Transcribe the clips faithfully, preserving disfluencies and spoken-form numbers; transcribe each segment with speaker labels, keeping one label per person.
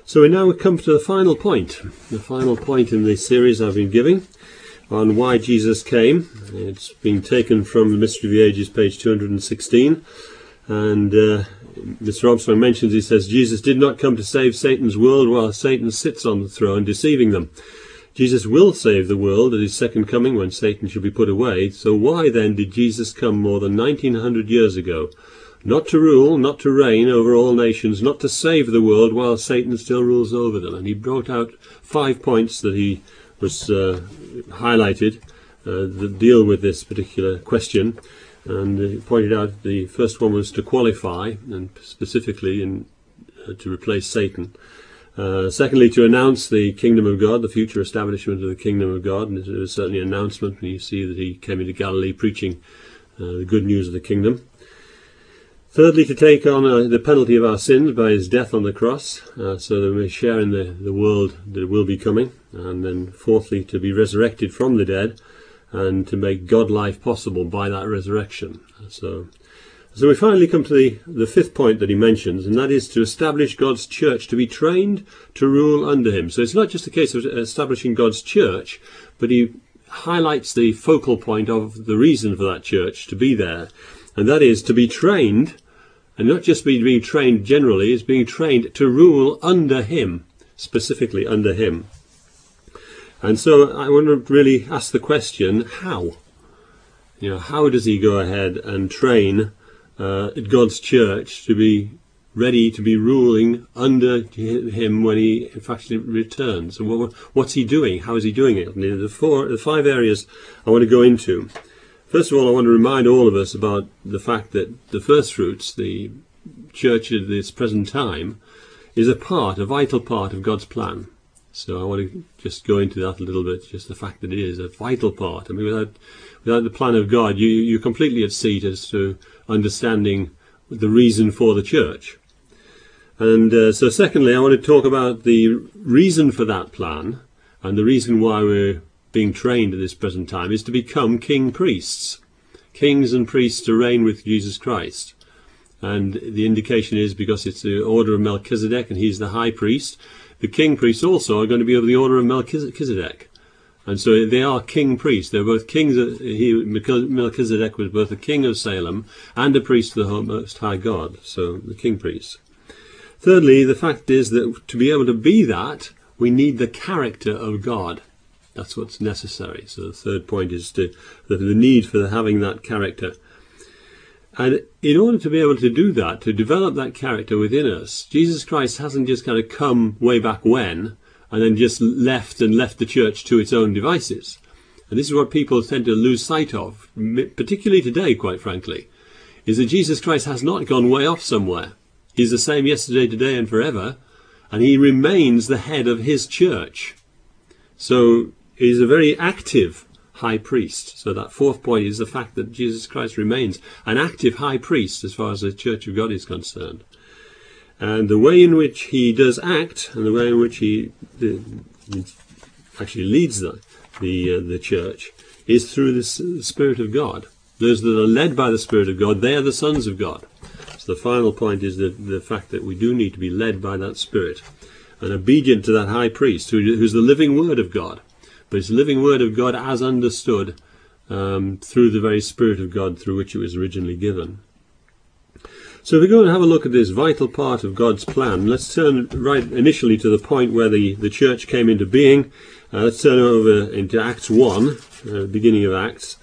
Speaker 1: So we now come to the final point, the final point in the series I've been giving on why Jesus came. It's been taken from the Mystery of the Ages, page two hundred sixteen, and uh, Mister Armstrong mentions, he says, Jesus did not come to save Satan's world while Satan sits on the throne deceiving them. Jesus will save the world at his second coming when Satan shall be put away. So why then did Jesus come more than nineteen hundred years ago? Not to rule, not to reign over all nations, not to save the world while Satan still rules over them. And he brought out five points that he was uh, highlighted uh, that deal with this particular question. And he pointed out the first one was to qualify, and specifically in, uh, to replace Satan. Uh, secondly, to announce the kingdom of God, the future establishment of the kingdom of God. And it was certainly an announcement when you see that he came into Galilee preaching uh, the good news of the kingdom. Thirdly, to take on uh, the penalty of our sins by his death on the cross, uh, so that we may share in the, the world that will be coming. And then fourthly, to be resurrected from the dead and to make God life possible by that resurrection. So, so we finally come to the, the fifth point that he mentions, and that is to establish God's church, to be trained to rule under him. So it's not just a case of establishing God's church, but he highlights the focal point of the reason for that church to be there, and that is to be trained. And not just be being trained generally, it's being trained to rule under him, specifically under him. And so I want to really ask the question, how? You know, how does he go ahead and train uh, God's church to be ready to be ruling under him when he, in fact, returns? And what, what's he doing? How is he doing it? And the four, the five areas I want to go into. First of all, I want to remind all of us about the fact that the first fruits, the church at this present time, is a part, a vital part of God's plan. So I want to just go into that a little bit, just the fact that it is a vital part. I mean, without, without the plan of God, you, you're completely at sea as to understanding the reason for the church. And uh, so secondly, I want to talk about the reason for that plan, and the reason why we're being trained at this present time is to become king priests, kings and priests to reign with Jesus Christ. And the indication is because it's the order of Melchizedek and he's the high priest, the king priests also are going to be of the order of Melchizedek. And so they are king priests. They're both kings. Of, he, Melchizedek was both a king of Salem and a priest of the Most High God. So the king priests. Thirdly, the fact is that to be able to be that, we need the character of God. That's what's necessary. So the third point is to the, the need for having that character. And in order to be able to do that, to develop that character within us, Jesus Christ hasn't just kind of come way back when and then just left and left the church to its own devices. And this is what people tend to lose sight of, particularly today, quite frankly, is that Jesus Christ has not gone way off somewhere. He's the same yesterday, today, and forever, and he remains the head of his church. So he's a very active high priest. So that fourth point is the fact that Jesus Christ remains an active high priest as far as the Church of God is concerned. And the way in which he does act, and the way in which he the, actually leads the the, uh, the church, is through the Spirit of God. Those that are led by the Spirit of God, they are the sons of God. So the final point is that the fact that we do need to be led by that Spirit and obedient to that high priest, who, who's the living Word of God. But it's the living Word of God as understood um, through the very Spirit of God through which it was originally given. So if we go and have a look at this vital part of God's plan, let's turn right initially to the point where the, the church came into being. Uh, let's turn over into Acts one, uh, beginning of Acts.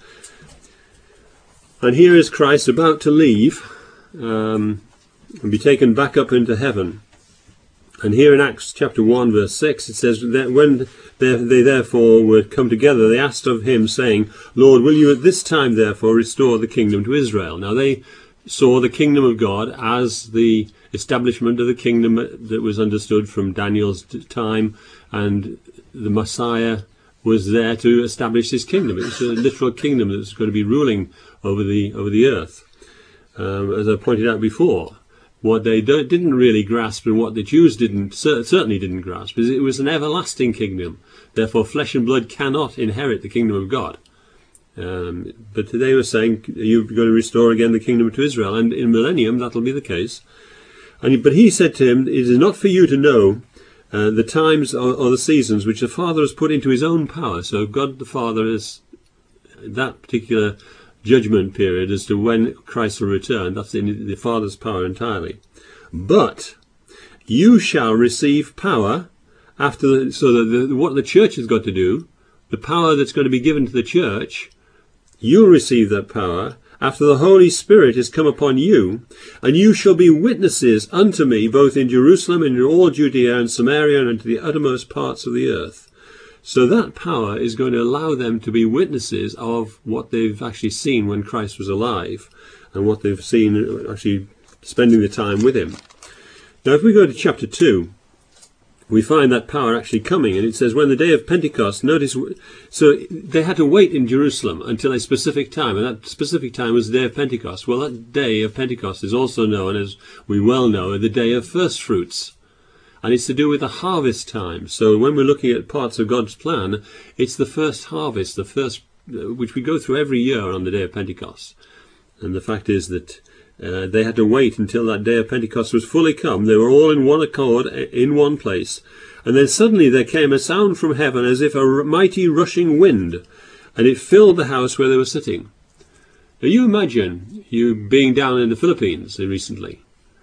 Speaker 1: And here is Christ about to leave um, and be taken back up into heaven. And here in Acts chapter one, verse six, it says that when they, they therefore were come together, they asked of him, saying, Lord, will you at this time therefore restore the kingdom to Israel? Now they saw the kingdom of God as the establishment of the kingdom that was understood from Daniel's time, and the Messiah was there to establish this kingdom. It was a literal kingdom that was going to be ruling over the over the earth. Um, as I pointed out before, what they don't, didn't really grasp, and what the Jews didn't certainly didn't grasp, is it was an everlasting kingdom. Therefore, flesh and blood cannot inherit the kingdom of God. Um, but they were saying, you're going to restore again the kingdom to Israel, and in millennium that'll be the case. And but he said to him, it is not for you to know uh, the times or, or the seasons which the Father has put into his own power. So God the Father is that particular judgment period as to when Christ will return. That's in the Father's power entirely. But you shall receive power after the, so that the, what the church has got to do, the power that's going to be given to the church, you'll receive that power after the Holy Spirit is come upon you, and you shall be witnesses unto me both in Jerusalem and in all Judea and Samaria and unto the uttermost parts of the earth. So that power is going to allow them to be witnesses of what they've actually seen when Christ was alive, and what they've seen actually spending the time with him. Now if we go to chapter two, we find that power actually coming, and it says when the day of Pentecost, notice, so they had to wait in Jerusalem until a specific time, and that specific time was the day of Pentecost. Well, that day of Pentecost is also known, as we well know, the day of first fruits, and it's to do with the harvest time. So when we're looking at parts of God's plan, it's the first harvest, the first, which we go through every year on the day of Pentecost. And the fact is that Uh, they had to wait until that day of Pentecost was fully come. They were all in one accord, in one place. And then suddenly there came a sound from heaven as if a mighty rushing wind, and it filled the house where they were sitting. Now you imagine you being down in the Philippines recently,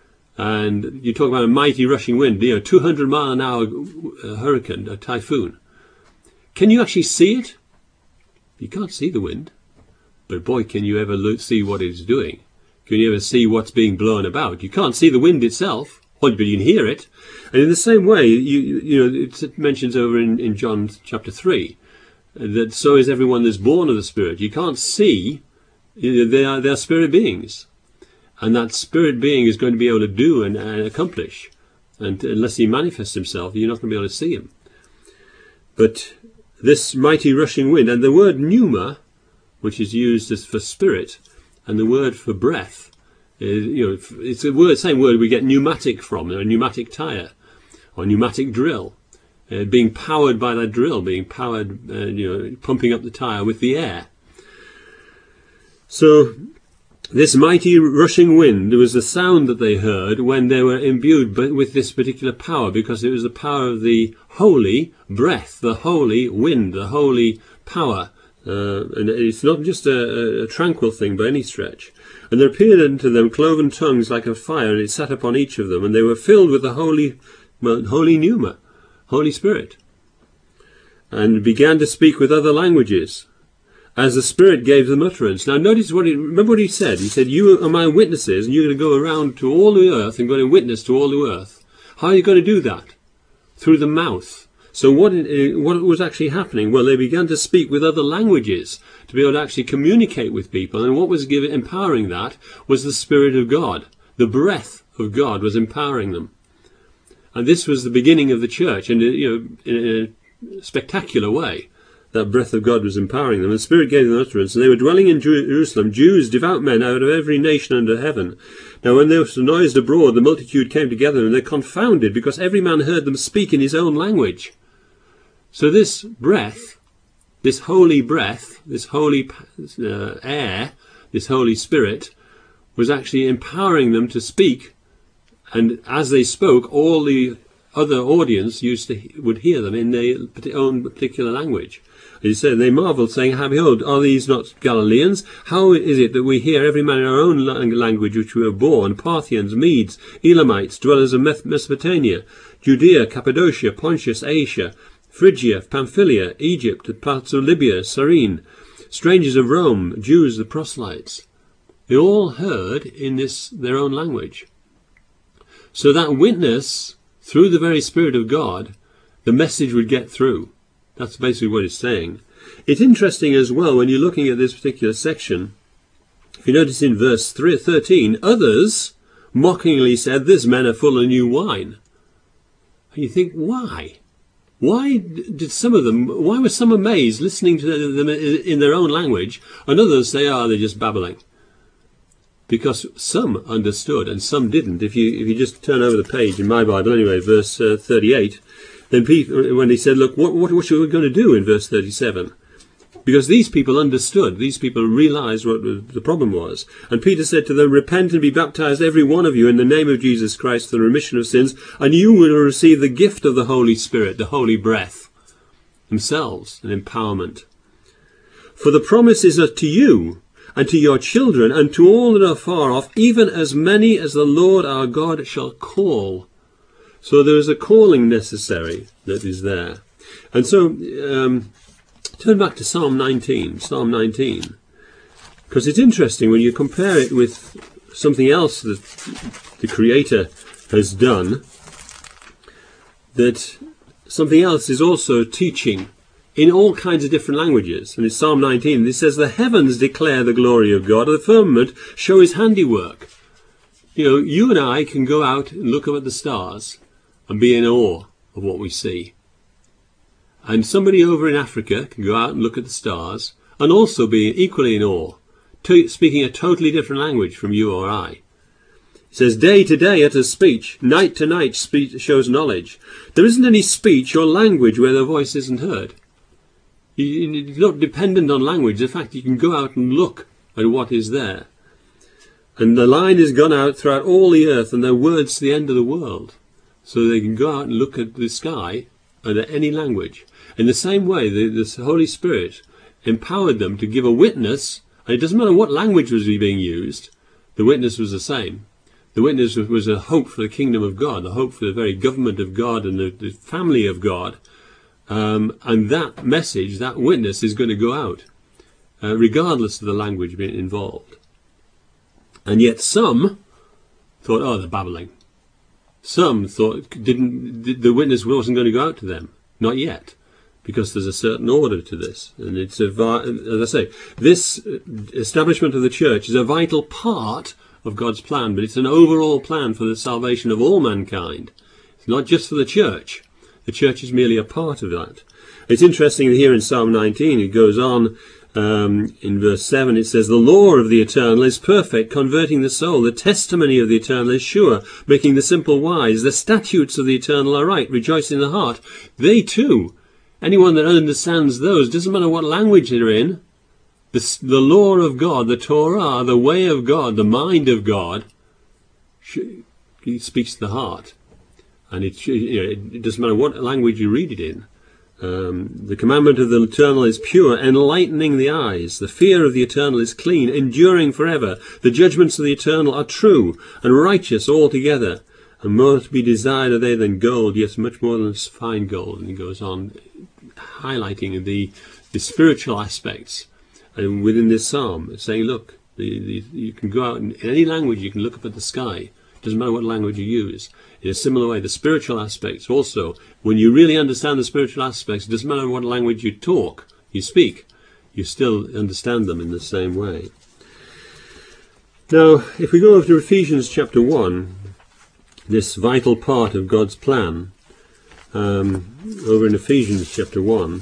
Speaker 1: and you talk about a mighty rushing wind, you know, two hundred mile an hour hurricane, a typhoon. Can you actually see it? You can't see the wind, but boy, can you ever see what it's doing. Can you ever see what's being blown about? You can't see the wind itself, but you can hear it. And in the same way, you you know, it mentions over in, in John chapter three, that so is everyone that's born of the Spirit. You can't see, they are, they are spirit beings. And that spirit being is going to be able to do and, and accomplish. And unless he manifests himself, you're not going to be able to see him. But this mighty rushing wind, and the word pneuma, which is used as for spirit, and the word for breath, is, you know, it's the word, same word we get pneumatic from, a pneumatic tyre, or pneumatic drill, uh, being powered by that drill, being powered, uh, you know, pumping up the tyre with the air. So this mighty rushing wind, there was the sound that they heard when they were imbued with this particular power, because it was the power of the holy breath, the holy wind, the holy power. Uh, and it's not just a, a tranquil thing by any stretch. And there appeared unto them cloven tongues like a fire, and it sat upon each of them, and they were filled with the holy, well, holy pneuma, Holy Spirit, and began to speak with other languages, as the Spirit gave them utterance. Now notice what he, remember what he said. He said, you are my witnesses, and you're going to go around to all the earth and going to witness to all the earth. How are you going to do that? Through the mouth. So what, what was actually happening? Well, they began to speak with other languages to be able to actually communicate with people. And what was giving, empowering that was the Spirit of God. The breath of God was empowering them. And this was the beginning of the church, and you know, in a spectacular way. That breath of God was empowering them. And the Spirit gave them utterance. And they were dwelling in Jerusalem, Jews, devout men out of every nation under heaven. Now when there was noised abroad, the multitude came together, and they confounded, because every man heard them speak in his own language. So this breath, this holy breath, this holy uh, air, this Holy Spirit, was actually empowering them to speak. And as they spoke, all the other audience used to would hear them in their own particular language. He said, they marveled, saying, "How, behold, are these not Galileans? How is it that we hear every man in our own language which we were born, Parthians, Medes, Elamites, dwellers of Mesopotamia, Judea, Cappadocia, Pontus, Asia, Phrygia, Pamphylia, Egypt, the parts of Libya, Cyrene, strangers of Rome, Jews, the proselytes." They all heard in this their own language. So that witness, through the very Spirit of God, the message would get through. That's basically what it's saying. It's interesting as well when you're looking at this particular section. If you notice in verse thirteen, others mockingly said, "These men are full of new wine." And you think, why? Why did some of them, why were some amazed listening to them in their own language, and others say, "Ah, oh, they're just babbling"? Because some understood and some didn't. If you if you just turn over the page in my Bible anyway, verse uh, thirty-eight, then Peter, when he said, "Look, what what what are we going to do?" in verse thirty-seven, because these people understood, these people realized what the problem was. And Peter said to them, repent and be baptized, every one of you, in the name of Jesus Christ for the remission of sins, and you will receive the gift of the Holy Spirit, the holy breath, themselves, an empowerment. For the promise is to you, and to your children, and to all that are far off, even as many as the Lord our God shall call. So there is a calling necessary that is there. And so, um, turn back to Psalm nineteen, Psalm nineteen, because it's interesting when you compare it with something else that the Creator has done, that something else is also teaching in all kinds of different languages. And in Psalm nineteen, it says, the heavens declare the glory of God, and the firmament show his handiwork. You know, you and I can go out and look up at the stars and be in awe of what we see. And somebody over in Africa can go out and look at the stars and also be equally in awe, to, speaking a totally different language from you or I. It says, day to day utters speech, night to night speech shows knowledge. There isn't any speech or language where the voice isn't heard. It's not dependent on language. In fact, you can go out and look at what is there. And the line has gone out throughout all the earth, and their words to the end of the world. So they can go out and look at the sky and at any language. In the same way, the, the Holy Spirit empowered them to give a witness, and it doesn't matter what language was being used, the witness was the same. The witness was a hope for the kingdom of God, a hope for the very government of God and the, the family of God. Um, and that message, that witness, is going to go out, uh, regardless of the language being involved. And yet some thought, oh, they're babbling. Some thought didn't the witness wasn't going to go out to them. Not yet, because there's a certain order to this. And it's, a, as I say, this establishment of the church is a vital part of God's plan, but it's an overall plan for the salvation of all mankind. It's not just for the church. The church is merely a part of that. It's interesting that here in Psalm nineteen, it goes on um, in verse seven, it says, the law of the eternal is perfect, converting the soul. The testimony of the eternal is sure, making the simple wise. The statutes of the eternal are right, rejoicing the heart. They too, anyone that understands those, doesn't matter what language they're in, the, the law of God, the Torah, the way of God, the mind of God, it speaks to the heart. And it, you know, it doesn't matter what language you read it in. Um, the commandment of the eternal is pure, enlightening the eyes. The fear of the eternal is clean, enduring forever. The judgments of the eternal are true and righteous altogether. And more to be desired are they than gold, yes, much more than fine gold. And he goes on highlighting the, the spiritual aspects and within this psalm, saying, look, the, the, you can go out in any language, you can look up at the sky. It doesn't matter what language you use. In a similar way, the spiritual aspects also, when you really understand the spiritual aspects, it doesn't matter what language you talk, you speak, you still understand them in the same way. Now, if we go over to Ephesians chapter one, this vital part of God's plan, um, over in Ephesians chapter one,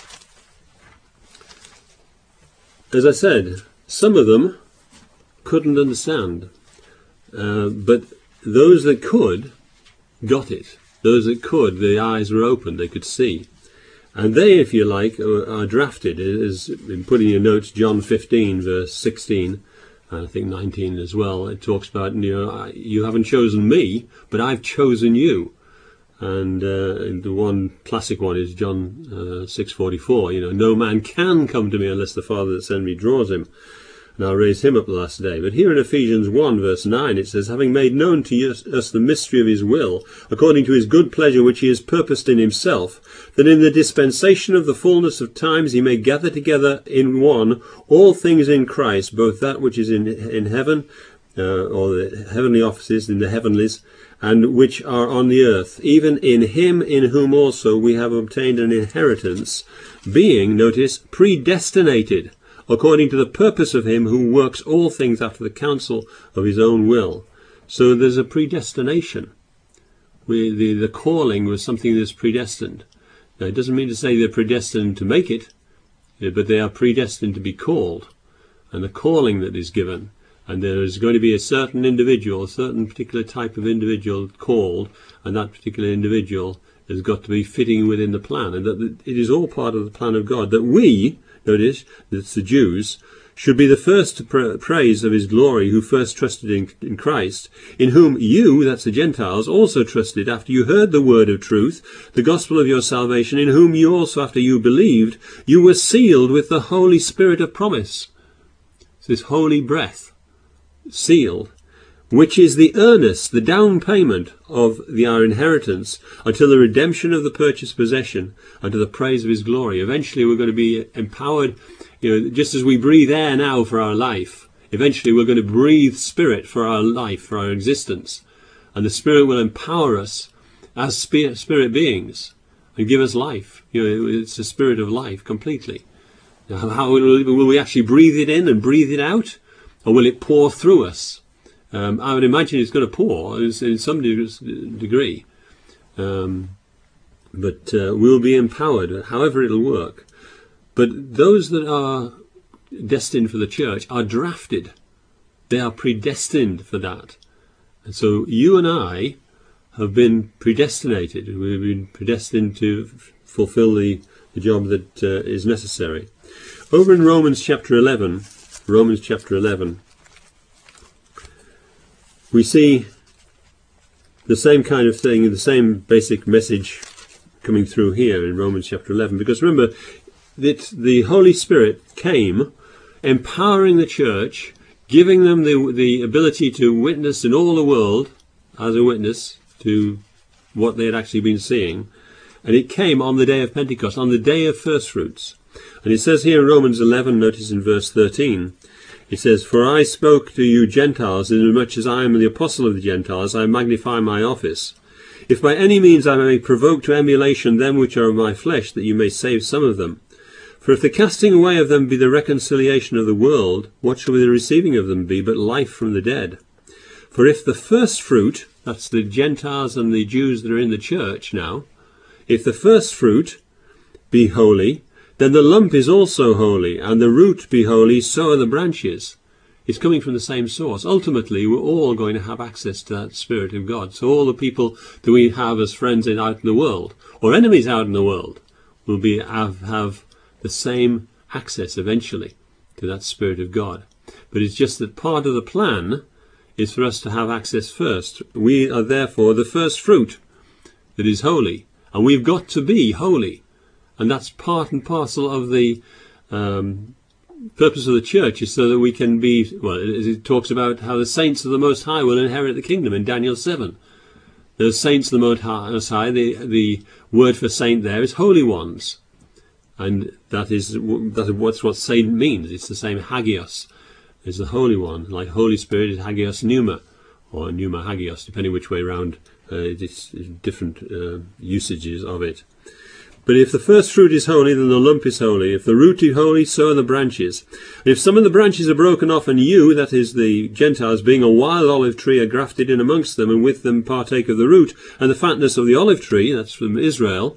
Speaker 1: as I said, some of them couldn't understand, uh, but those that could got it. Those that could, the eyes were open, they could see. And they, if you like, are, are drafted, as in putting your notes, John fifteen, verse sixteen, and I think nineteen as well. It talks about, you know, you haven't chosen me, but I've chosen you. And uh, the one classic one is John uh, six forty-four. You know, no man can come to me unless the Father that sent me draws him, and I'll raise him up the last day. But here in Ephesians one, verse nine, it says, having made known to us the mystery of his will, according to his good pleasure which he has purposed in himself, that in the dispensation of the fullness of times he may gather together in one all things in Christ, both that which is in, in heaven, uh, or the heavenly offices in the heavenlies, and which are on the earth, even in him in whom also we have obtained an inheritance, being, notice, predestinated, according to the purpose of him who works all things after the counsel of his own will. So there's a predestination. We, the, the calling was something that's predestined. Now, it doesn't mean to say they're predestined to make it, but they are predestined to be called, and the calling that is given. And there is going to be a certain individual, a certain particular type of individual called, and that particular individual has got to be fitting within the plan. And that it is all part of the plan of God, that we, notice, that's the Jews, should be the first to pra praise of his glory, who first trusted in, in Christ, in whom you, that's the Gentiles, also trusted after you heard the word of truth, the gospel of your salvation, in whom you also, after you believed, you were sealed with the Holy Spirit of promise. It's this holy breath, sealed, which is the earnest, the down payment of the, our inheritance, until the redemption of the purchased possession, unto the praise of his glory. Eventually we're going to be empowered. You know, just as we breathe air now for our life, eventually we're going to breathe spirit for our life, for our existence. And the Spirit will empower us as spirit, spirit beings and give us life. You know, it's a spirit of life completely. Now, how will, will we actually breathe it in and breathe it out? Or will it pour through us? Um, I would imagine it's going to pour in some degree. Um, but uh, we'll be empowered, however it'll work. But those that are destined for the church are drafted. They are predestined for that. And so you and I have been predestinated. We've been predestined to fulfill the, the job that uh, is necessary. Over in Romans chapter eleven, Romans chapter eleven, we see the same kind of thing, the same basic message coming through here in Romans chapter eleven. Because remember, that the Holy Spirit came empowering the church, giving them the, the ability to witness in all the world as a witness to what they had actually been seeing. And it came on the day of Pentecost, on the day of first fruits. And it says here in Romans eleven, notice in verse thirteen, it says, "For I spoke to you Gentiles, inasmuch as I am the apostle of the Gentiles, I magnify my office. If by any means I may provoke to emulation them which are of my flesh, that you may save some of them. For if the casting away of them be the reconciliation of the world, what shall the receiving of them be but life from the dead? For if the first fruit," that's the Gentiles and the Jews that are in the church now, "if the first fruit be holy, then the lump is also holy, and the root be holy, so are the branches." It's coming from the same source. Ultimately, we're all going to have access to that Spirit of God. So all the people that we have as friends in, out in the world, or enemies out in the world, will be have, have the same access eventually to that Spirit of God. But it's just that part of the plan is for us to have access first. We are therefore the first fruit that is holy, and we've got to be holy. And that's part and parcel of the um, purpose of the church, is so that we can be, well, it, it talks about how the saints of the Most High will inherit the kingdom in Daniel seven. Those saints of the Most High, the, the word for saint there is holy ones. And that is that's what's what saint means. It's the same hagios as the Holy One. Like Holy Spirit is hagios pneuma, or pneuma hagios, depending which way round. Uh, it's different uh, usages of it. But if the first fruit is holy, then the lump is holy. If the root is holy, so are the branches. And if some of the branches are broken off, and you, that is the Gentiles, being a wild olive tree, are grafted in amongst them, and with them partake of the root and the fatness of the olive tree, that's from Israel,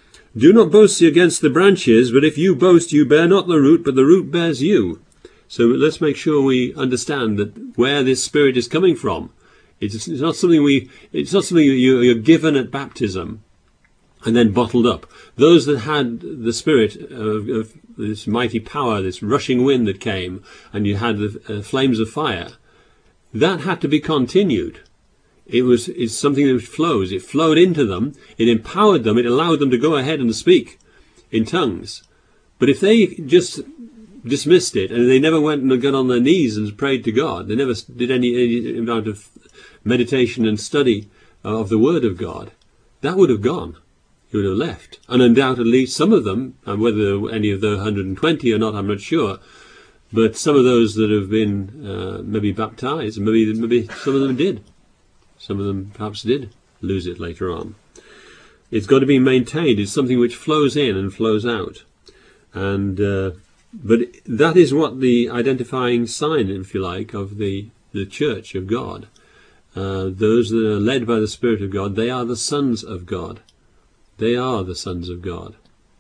Speaker 1: do not boast against the branches, but if you boast, you bear not the root, but the root bears you. So let's make sure we understand that where this Spirit is coming from. It's, it's not something we. It's not something you, you're given at baptism and then bottled up. Those that had the Spirit of, of this mighty power, this rushing wind that came, and you had the uh, flames of fire, that had to be continued. It was it's something that flows. It flowed into them. It empowered them. It allowed them to go ahead and speak in tongues. But if they just dismissed it and they never went and got on their knees and prayed to God, they never did any, any amount of meditation and study of the Word of God, that would have gone. It would have left. And undoubtedly some of them, and whether any of the one hundred twenty or not, I'm not sure, but some of those that have been uh, maybe baptized, maybe maybe some of them did. Some of them perhaps did lose it later on. It's got to be maintained. It's something which flows in and flows out. And uh, but that is what the identifying sign, if you like, of the, the church of God. Uh, those that are led by the Spirit of God, they are the sons of God. They are the sons of God.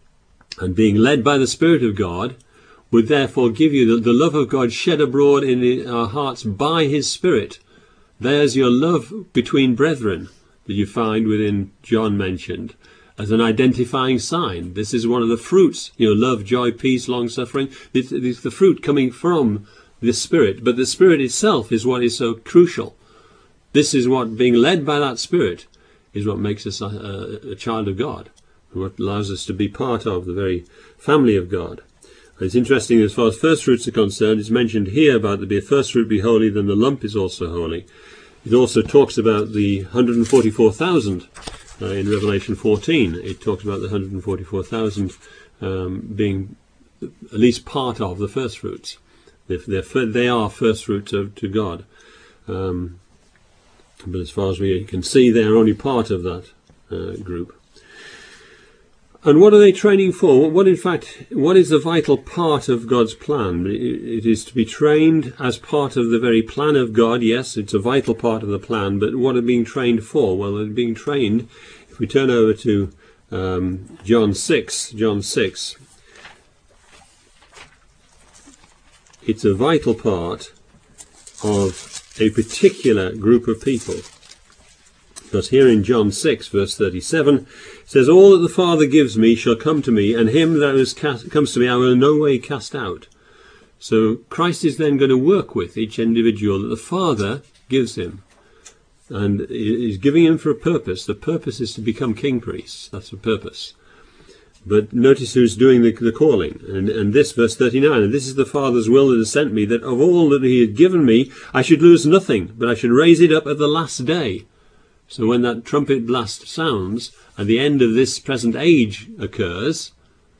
Speaker 1: And being led by the Spirit of God would therefore give you the, the love of God shed abroad in our hearts by His Spirit. There's your love between brethren that you find within John mentioned. as an identifying sign. This is one of the fruits, you know, love, joy, peace, long-suffering. It's, it's the fruit coming from the Spirit, but the Spirit itself is what is so crucial. This is what, being led by that Spirit, is what makes us a, a, a child of God, and what allows us to be part of the very family of God. And it's interesting, as far as first fruits are concerned, it's mentioned here about the be a first fruit be holy, then the lump is also holy. It also talks about the one hundred forty-four thousand uh, in Revelation fourteen. It talks about the one hundred forty-four thousand um, being at least part of the first fruits. They're, they're, they are first fruits of, to God. Um, but as far as we can see, they're only part of that uh, group. And what are they training for? What, in fact, what is the vital part of God's plan? It is to be trained as part of the very plan of God. Yes, it's a vital part of the plan, but what are they being trained for? Well, they're being trained, if we turn over to um, John six, John six, it's a vital part of a particular group of people. Because here in John six, verse thirty-seven, it says, all that the Father gives me shall come to me, and him that is cast, comes to me I will in no way cast out. So Christ is then going to work with each individual that the Father gives him. And he's giving him for a purpose. The purpose is to become king priests. That's the purpose. But notice who's doing the, the calling. And, and this, verse thirty-nine, and this is the Father's will that has sent me, that of all that he had given me, I should lose nothing, but I should raise it up at the last day. So when that trumpet blast sounds, and the end of this present age occurs,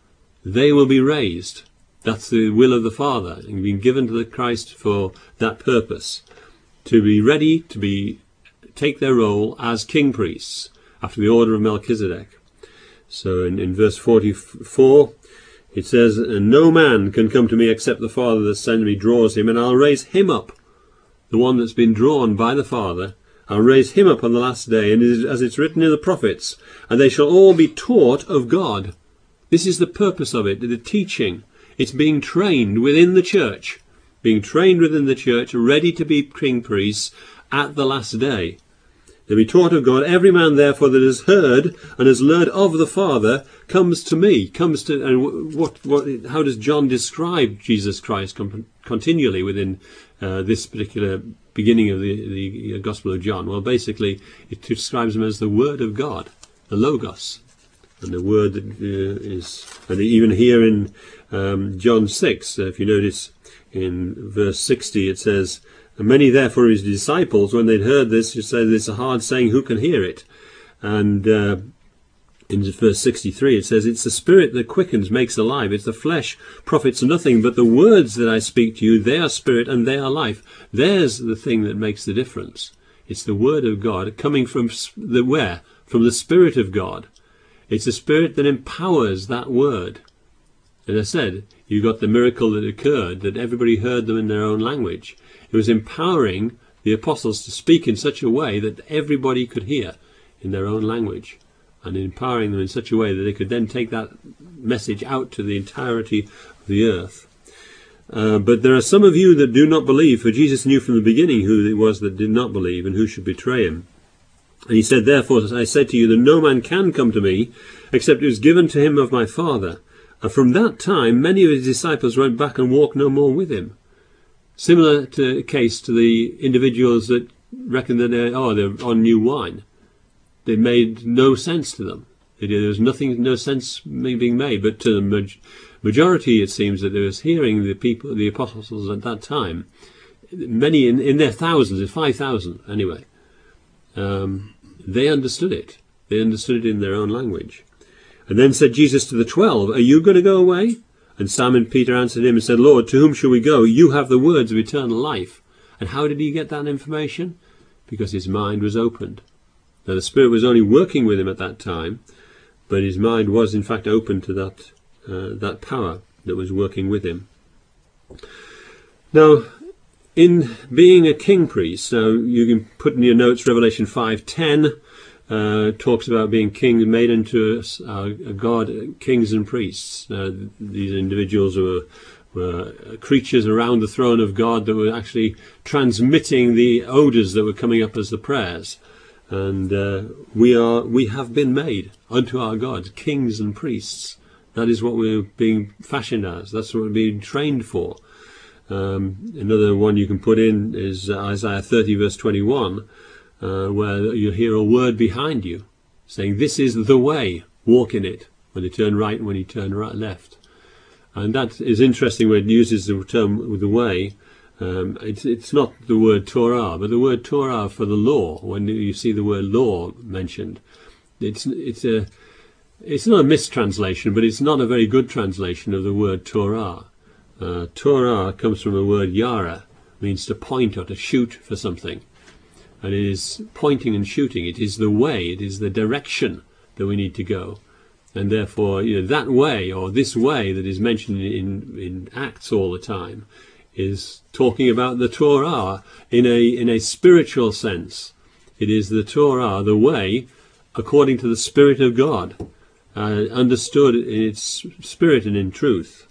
Speaker 1: they will be raised. That's the will of the Father, and been given to the Christ for that purpose, to be ready to be take their role as king priests after the order of Melchizedek. So in, in verse forty-four, it says, and no man can come to me except the Father that sent me draws him, and I'll raise him up, the one that's been drawn by the Father. I'll raise him up on the last day, and as it's written in the prophets, and they shall all be taught of God. This is the purpose of it, the teaching. It's being trained within the church, being trained within the church, ready to be king priests at the last day. They'll be taught of God. Every man, therefore, that has heard and has learned of the Father comes to me. Comes to, and what? What? How does John describe Jesus Christ continually within uh, this particular beginning of the, the Gospel of John? Well, basically, it describes him as the Word of God, the Logos, and the Word that uh, is. And even here in um, John six, uh, if you notice in verse sixty, it says, and many therefore his disciples, when they'd heard this, you said it's a hard saying, who can hear it? And uh, in verse sixty-three it says, it's the spirit that quickens, makes alive. It's the flesh profits nothing, but the words that I speak to you, they are spirit and they are life. There's the thing that makes the difference. It's the word of God coming from the where? From the Spirit of God. It's the Spirit that empowers that word. As I said, you got the miracle that occurred, that everybody heard them in their own language. It was empowering the apostles to speak in such a way that everybody could hear in their own language, and empowering them in such a way that they could then take that message out to the entirety of the earth. Uh, but there are some of you that do not believe, for Jesus knew from the beginning who it was that did not believe and who should betray him. And he said, therefore, I said to you that no man can come to me except it was given to him of my Father. And from that time many of his disciples went back and walked no more with him. Similar to case to the individuals that reckoned that they're, oh, they're on new wine. They made no sense to them. There was nothing, no sense being made. But to the majority, it seems that there was hearing the people, the apostles at that time, many in, in their thousands, five thousand anyway. Um, they understood it. They understood it in their own language. And then said Jesus to the twelve, are you going to go away? And Simon Peter answered him and said, Lord, to whom shall we go? You have the words of eternal life. And how did he get that information? Because his mind was opened. Now the Spirit was only working with him at that time, but his mind was in fact open to that uh, that power that was working with him. Now, in being a king priest, now you can put in your notes Revelation five ten. Uh, talks about being king, made into a, a god, kings and priests. Uh, these individuals were, were creatures around the throne of God that were actually transmitting the odours that were coming up as the prayers. And uh, we are we have been made unto our God kings and priests. That is what we're being fashioned as. That's what we're being trained for. Um, another one you can put in is Isaiah thirty verse twenty-one, uh, where you hear a word behind you saying, "This is the way, walk in it," when you turn right and when you turn right left. And that is interesting when it uses the term "the way." Um, it's, it's not the word Torah, but the word Torah for the law. When you see the word law mentioned, it's it's a it's not a mistranslation, but it's not a very good translation of the word Torah. Uh, Torah comes from the word yara, means to point or to shoot for something, and it is pointing and shooting. It is the way, it is the direction that we need to go, and therefore, you know, that way or this way that is mentioned in in Acts all the time is talking about the Torah in a in a spiritual sense. It is the Torah, the way, according to the Spirit of God, uh, understood in its spirit and in truth.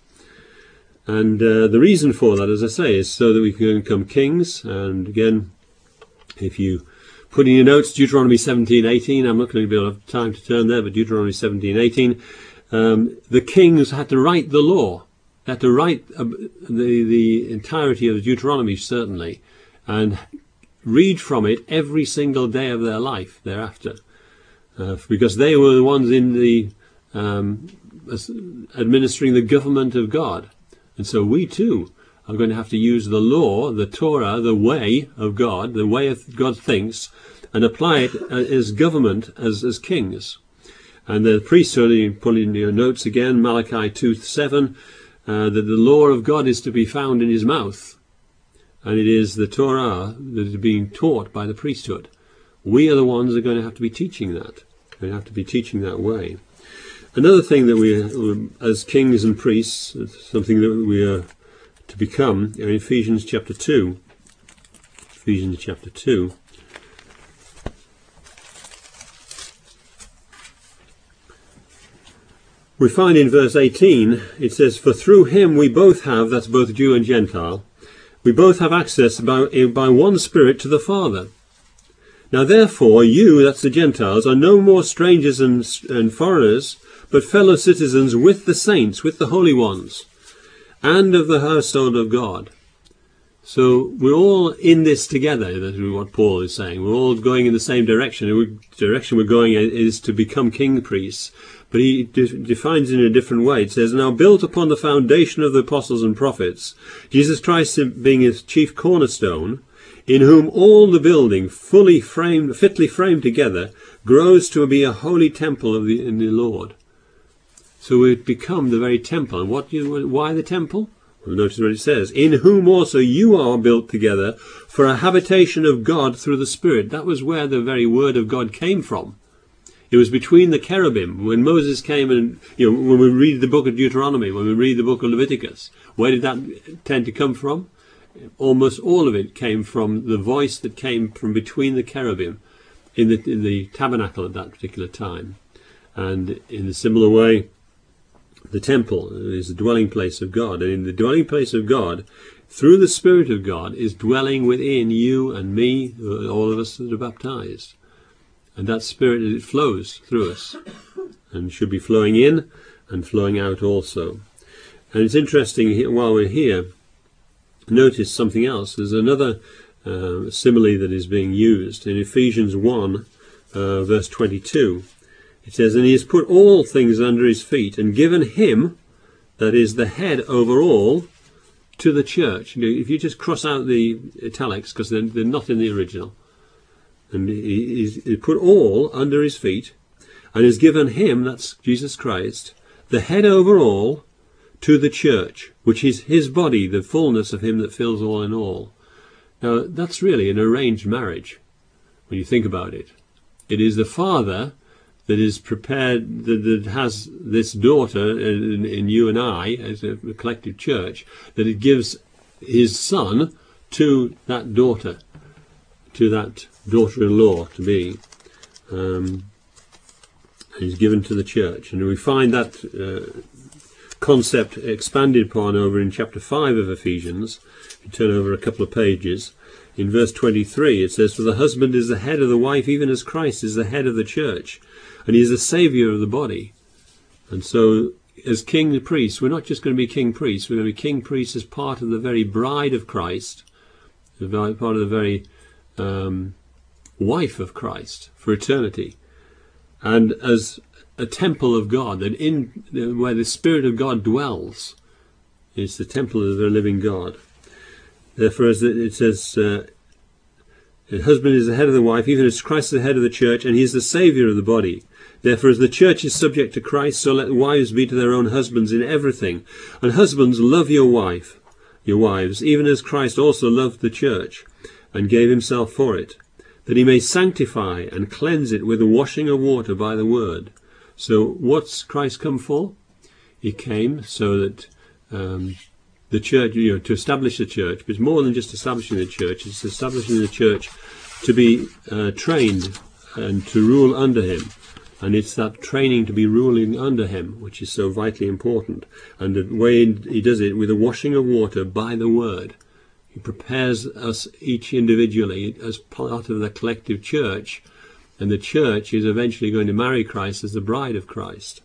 Speaker 1: And uh, the reason for that, as I say, is so that we can become kings. And again, if you put in your notes Deuteronomy seventeen eighteen, I'm not going to be able to have time to turn there, but Deuteronomy seventeen eighteen, um, the kings had to write the law. Had to write uh, the the entirety of the Deuteronomy, certainly, and read from it every single day of their life thereafter, uh, because they were the ones in the um, administering the government of God, and so we too are going to have to use the law, the Torah, the way of God, the way of God thinks, and apply it as government, as as kings. And the priesthood, you put in your notes again, Malachi two seven. Uh, that the law of God is to be found in his mouth, and it is the Torah that is being taught by the priesthood. We are the ones that are going to have to be teaching that. We have to be teaching that way. Another thing that we, as kings and priests, something that we are to become, in Ephesians chapter two. Ephesians chapter two. We find in verse eighteen, it says, "For through him we both have," that's both Jew and Gentile, "we both have access by, by one Spirit to the Father. Now therefore you," that's the Gentiles, "are no more strangers and, and foreigners, but fellow citizens with the saints," with the holy ones, "and of the household of God." So we're all in this together. That's what Paul is saying. We're all going in the same direction. The direction we're going is to become king priests. But he de defines it in a different way. It says, "Now built upon the foundation of the apostles and prophets, Jesus Christ being his chief cornerstone, in whom all the building, fully framed, fitly framed together, grows to be a holy temple of the, in the Lord." So we become the very temple. And what you, why the temple? Well, notice what it says, "In whom also you are built together for a habitation of God through the Spirit." That was where the very word of God came from. It was between the cherubim. When Moses came and, you know, when we read the book of Deuteronomy, when we read the book of Leviticus, where did that tend to come from? Almost all of it came from the voice that came from between the cherubim in the, in the tabernacle at that particular time. And in a similar way, the temple is the dwelling place of God. And in the dwelling place of God, through the Spirit of God, is dwelling within you and me, all of us that are baptized. And that Spirit, it flows through us and should be flowing in and flowing out also. And it's interesting, while we're here, notice something else. There's another uh, simile that is being used in Ephesians one, uh, verse twenty-two. It says, "And he has put all things under his feet and given him," that is the head over all, "to the church." You know, if you just cross out the italics, because they're, they're not in the original. And he, he put all under his feet, and has given him, that's Jesus Christ, the head over all, to the church, which is his body, the fullness of him that fills all in all. Now, that's really an arranged marriage, when you think about it. It is the father that is prepared, that, that has this daughter in, in you and I, as a collective church, that it gives his son to that daughter, to that daughter-in-law to be. Um, he's given to the church. And we find that uh, concept expanded upon over in chapter five of Ephesians. If you turn over a couple of pages, In verse twenty-three it says, "For the husband is the head of the wife, even as Christ is the head of the church, and he is the saviour of the body." And so, as king and priest, we're not just going to be king priests, we're going to be king priests as part of the very bride of Christ, part of the very um, wife of Christ for eternity, and as a temple of God, that in where the Spirit of God dwells, is the temple of the living God. Therefore, as it says, uh, the husband is the head of the wife, even as Christ is the head of the church, and he is the saviour of the body. Therefore, as the church is subject to Christ, so let wives be to their own husbands in everything. And husbands, love your wife, your wives, even as Christ also loved the church, and gave himself for it, that he may sanctify and cleanse it with the washing of water by the word. So what's Christ come for? He came so that um, the church, you know, to establish the church, but it's more than just establishing the church, it's establishing the church to be uh, trained and to rule under him. And it's that training to be ruling under him which is so vitally important. And the way he does it with a washing of water by the word. He prepares us each individually as part of the collective church, and the church is eventually going to marry Christ as the bride of Christ.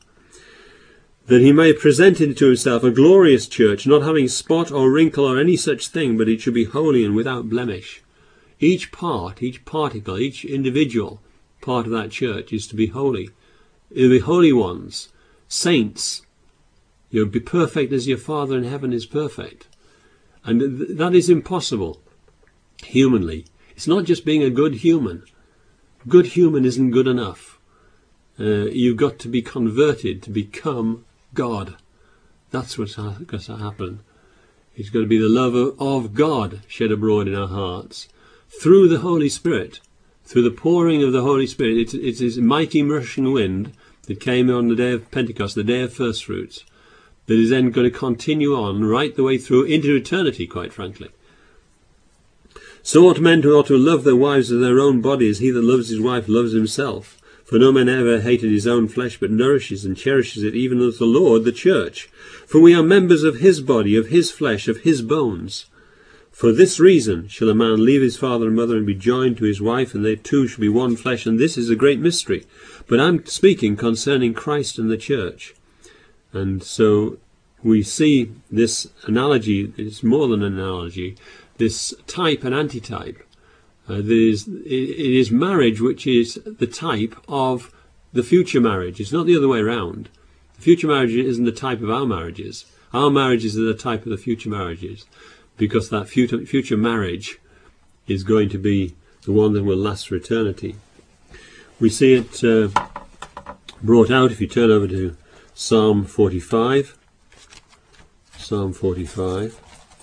Speaker 1: That he may present it to himself a glorious church, not having spot or wrinkle or any such thing, but it should be holy and without blemish. Each part, each particle, each individual part of that church is to be holy. It'll be holy ones, saints. You'll be perfect as your Father in heaven is perfect. And th that is impossible humanly. It's not just being a good human. Good human isn't good enough. Uh, you've got to be converted to become God. That's what's got to happen. It's got to be the love of, of God shed abroad in our hearts through the Holy Spirit, through the pouring of the Holy Spirit. It's, it's this mighty rushing wind that came on the day of Pentecost, the day of first fruits, that is then going to continue on right the way through into eternity, quite frankly. So ought men to ought to love their wives as their own bodies. He that loves his wife loves himself. For no man ever hated his own flesh, but nourishes and cherishes it, even as the Lord the church. For we are members of his body, of his flesh, of his bones. For this reason shall a man leave his father and mother and be joined to his wife, and they two shall be one flesh. And this is a great mystery. But I'm speaking concerning Christ and the church. And so we see this analogy, it's more than an analogy, this type and antitype. Uh, there is, it, it is marriage which is the type of the future marriage. It's not the other way around. The future marriage isn't the type of our marriages. Our marriages are the type of the future marriages, because that future, future marriage is going to be the one that will last for eternity. We see it uh, brought out, if you turn over to Psalm forty-five. Psalm forty-five.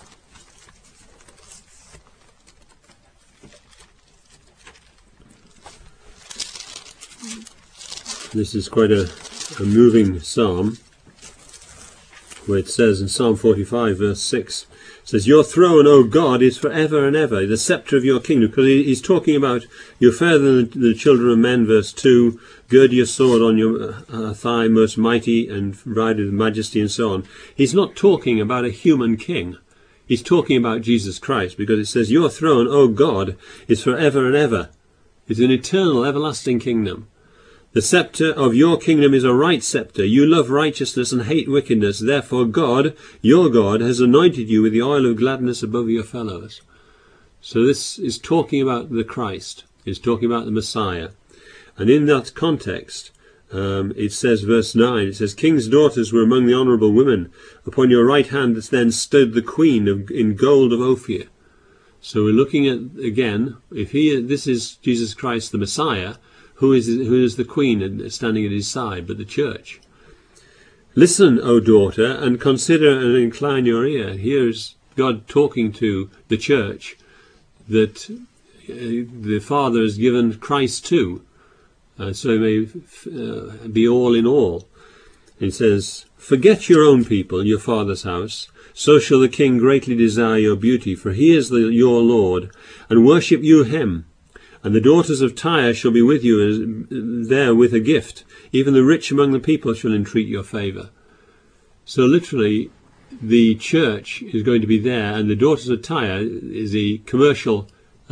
Speaker 1: This is quite a, a moving psalm, where it says in Psalm forty-five, verse six, it says, "Your throne, O God, is forever and ever, the sceptre of your kingdom." Because he's talking about you're fairer than the children of men, verse two, "Gird your sword on your uh, thigh, most mighty, and ride with majesty," and so on. He's not talking about a human king. He's talking about Jesus Christ, because it says, "Your throne, O God, is forever and ever." It's an eternal, everlasting kingdom. "The sceptre of your kingdom is a right sceptre. You love righteousness and hate wickedness. Therefore God, your God, has anointed you with the oil of gladness above your fellows." So this is talking about the Christ. It's talking about the Messiah. And in that context, um, it says, verse nine, it says, "King's daughters were among the honourable women. Upon your right hand then stood the queen of, in gold of Ophir." So we're looking at, again, if he, this is Jesus Christ, the Messiah, Who is, who is the queen standing at his side but the church? "Listen, O daughter, and consider and incline your ear." Here's God talking to the church that uh, the Father has given Christ to, uh, so he may uh, be all in all. It says, "Forget your own people, your father's house. So shall the king greatly desire your beauty, for he is the, your Lord, and worship you him. And the daughters of Tyre shall be with you as, there with a gift. Even the rich among the people shall entreat your favour." So literally, the church is going to be there, and the daughters of Tyre is the commercial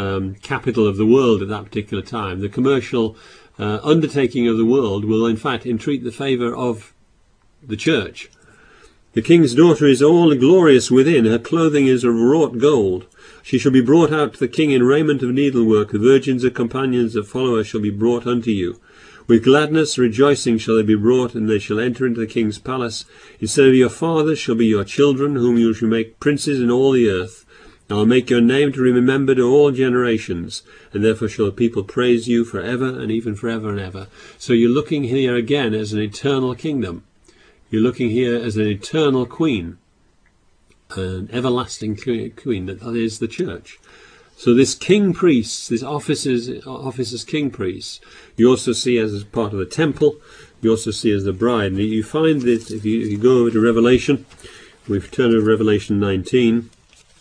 Speaker 1: um, capital of the world at that particular time. The commercial uh, undertaking of the world will in fact entreat the favour of the church. The king's daughter is all glorious within. Her clothing is of wrought gold. She shall be brought out to the king in raiment of needlework. The virgins and companions that follow her shall be brought unto you. With gladness, rejoicing shall they be brought, and they shall enter into the king's palace. Instead of your fathers shall be your children, whom you shall make princes in all the earth. I will make your name to be remembered to all generations, and therefore shall the people praise you for ever and even for ever and ever. So you're looking here again as an eternal kingdom. You're looking here as an eternal queen, an everlasting queen, that is the church. So this king priest, this officers, officers king priests, you also see as part of the temple, you also see as the bride. And you find that if you, if you go over to Revelation, we've turned to Revelation nineteen.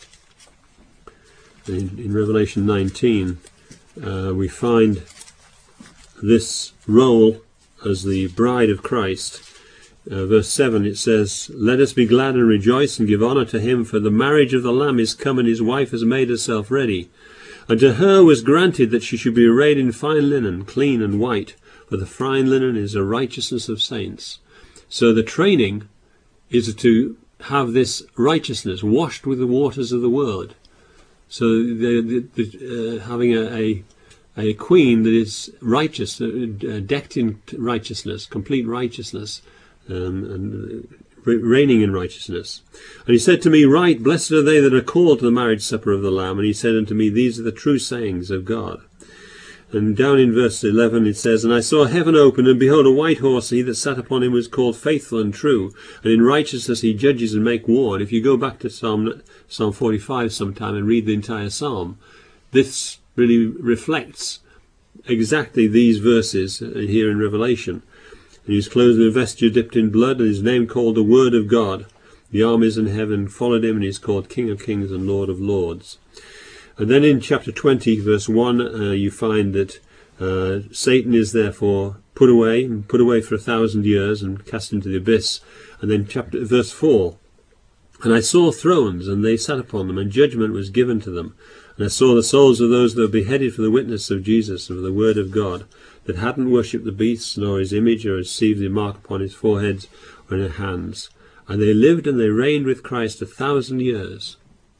Speaker 1: In, in Revelation nineteen, uh, we find this role as the bride of Christ. Uh, verse seven, it says, "Let us be glad and rejoice and give honour to him, for the marriage of the Lamb is come, and his wife has made herself ready. And to her was granted that she should be arrayed in fine linen, clean and white, for the fine linen is the righteousness of saints." So the training is to have this righteousness washed with the waters of the word. So the, the, the, uh, having a, a a queen that is righteous, uh, decked in righteousness, complete righteousness, Um, and uh, reigning in righteousness. And he said to me, "Write, blessed are they that are called to the marriage supper of the Lamb." And he said unto me, "These are the true sayings of God." And down in verse eleven it says, "And I saw heaven open, and behold a white horse, and he that sat upon him was called Faithful and True, and in righteousness he judges and make war." And if you go back to Psalm, Psalm forty-five sometime and read the entire psalm, this really reflects exactly these verses here in Revelation. "And he was clothed in a vesture dipped in blood, and his name called the Word of God. The armies in heaven followed him, and he is called King of Kings and Lord of Lords." And then in chapter twenty, verse one, uh, you find that uh, Satan is therefore put away, put away for a thousand years and cast into the abyss. And then chapter verse four, "And I saw thrones, and they sat upon them, and judgment was given to them. And I saw the souls of those that were beheaded for the witness of Jesus and for the word of God, that hadn't worshipped the beast, nor his image, or received the mark upon his foreheads or in their hands. And they lived and they reigned with Christ a thousand years."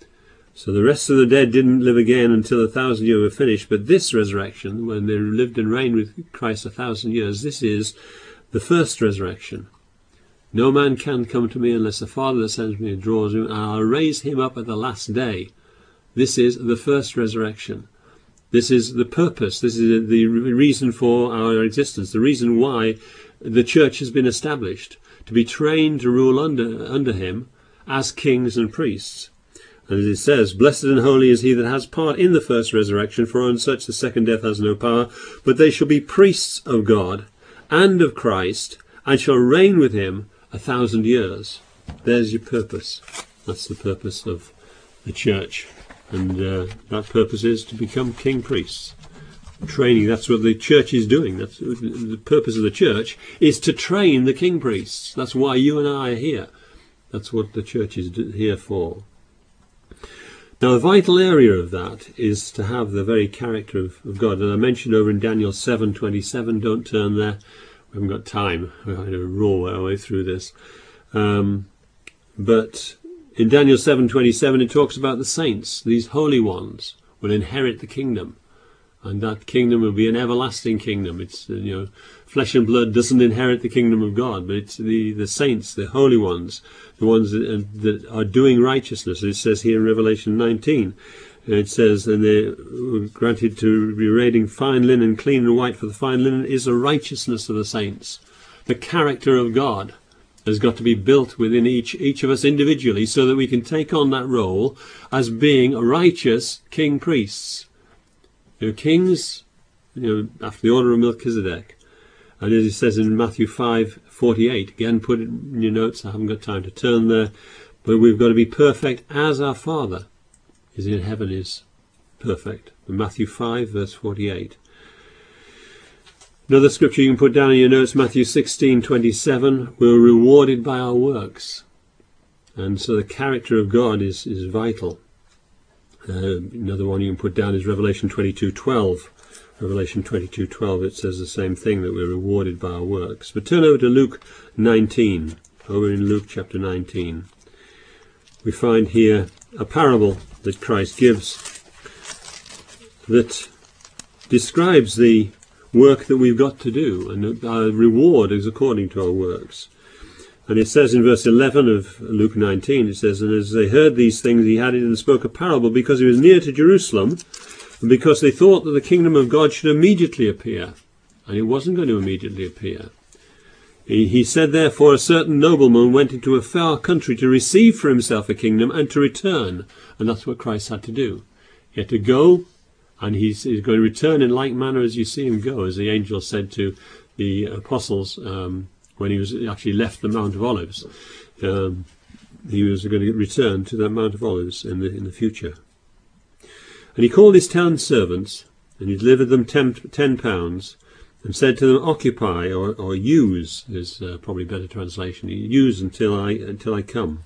Speaker 1: So the rest of the dead didn't live again until a thousand years were finished. But this resurrection, when they lived and reigned with Christ a thousand years, this is the first resurrection. "No man can come to me unless the Father that sends me draws him, and I'll raise him up at the last day." This is the first resurrection. This is the purpose. This is the reason for our existence, the reason why the church has been established, to be trained to rule under, under him as kings and priests. And as it says, "Blessed and holy is he that has part in the first resurrection, for on such the second death has no power. But they shall be priests of God and of Christ, and shall reign with him a thousand years." There's your purpose. That's the purpose of the church. And uh, that purpose is to become king priests. Training, that's what the church is doing. That's the purpose of the church, is to train the king priests. That's why you and I are here. That's what the church is here for. Now, a vital area of that is to have the very character of, of God. And I mentioned over in Daniel seven twenty-seven, don't turn there. We haven't got time. We're going to roll our way through this. Um, but in Daniel seven twenty-seven, it talks about the saints, these holy ones, will inherit the kingdom. And that kingdom will be an everlasting kingdom. It's, you know, flesh and blood doesn't inherit the kingdom of God, but it's the, the saints, the holy ones, the ones that, that are doing righteousness. It says here in Revelation nineteen, it says, "And they were granted to be arrayed in fine linen, clean and white, for the fine linen is the righteousness of the saints." The character of God has got to be built within each each of us individually, so that we can take on that role as being righteous king priests. You know, kings, you know, after the order of Melchizedek. And as it says in Matthew five forty-eight, again, put it in your notes, I haven't got time to turn there, but we've got to be perfect as our Father is in heaven is perfect. In Matthew five, verse forty-eight. Another scripture you can put down in your notes, Matthew sixteen twenty-seven, we're rewarded by our works. And so the character of God is, is vital. Uh, another one you can put down is Revelation twenty-two twelve. Revelation twenty-two twelve, it says the same thing, that we're rewarded by our works. But turn over to Luke nineteen. Over in Luke chapter nineteen. We find here a parable that Christ gives that describes the work that we've got to do, and that our reward is according to our works. And it says in verse eleven of Luke nineteen, it says, "And as they heard these things, he added and spoke a parable, because he was near to Jerusalem, and because they thought that the kingdom of God should immediately appear." And it wasn't going to immediately appear. He, he said, "Therefore a certain nobleman went into a far country to receive for himself a kingdom and to return." And that's what Christ had to do. He had to go, and he's, he's going to return in like manner as you see him go, as the angel said to the apostles um, when he was actually left the Mount of Olives. Um, he was going to return to that Mount of Olives in the, in the future. And he called his town servants, and he delivered them ten, ten pounds, and said to them, "Occupy," or, or use, is uh, probably a better translation, "use until I, until I come."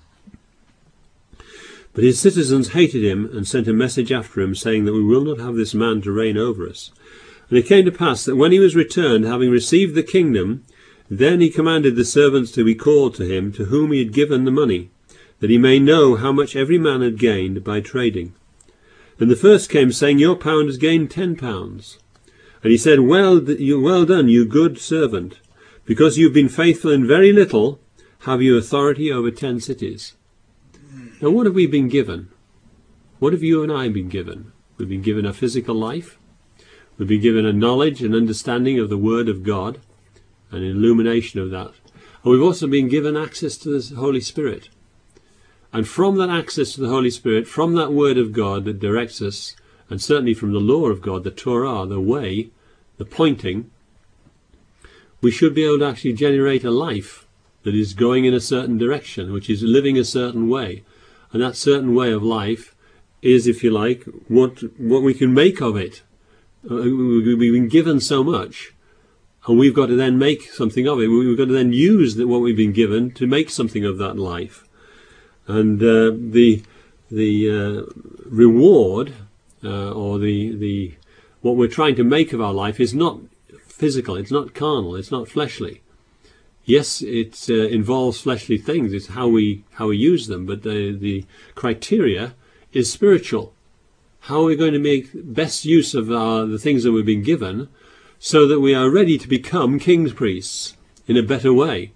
Speaker 1: But his citizens hated him, and sent a message after him, saying that we will not have this man to reign over us. And it came to pass that when he was returned, having received the kingdom, then he commanded the servants to be called to him, to whom he had given the money, that he may know how much every man had gained by trading. And the first came, saying, "Your pound has gained ten pounds." And he said, well, you, well done, you good servant. Because you've been faithful in very little, have you authority over ten cities. Now, what have we been given? What have you and I been given? We've been given a physical life. We've been given a knowledge and understanding of the Word of God, an illumination of that. And we've also been given access to the Holy Spirit. And from that access to the Holy Spirit, from that Word of God that directs us, and certainly from the law of God, the Torah, the way, the pointing, we should be able to actually generate a life that is going in a certain direction, which is living a certain way. And that certain way of life is, if you like, what what we can make of it. Uh, we've been given so much, and we've got to then make something of it. We've got to then use what we've been given to make something of that life. And uh, the the uh, reward, uh, or the the what we're trying to make of our life, is not physical. It's not carnal. It's not fleshly. Yes, it uh, involves fleshly things. It's how we how we use them. But the the criteria is spiritual. How are we going to make best use of our, the things that we've been given, so that we are ready to become king's priests in a better way?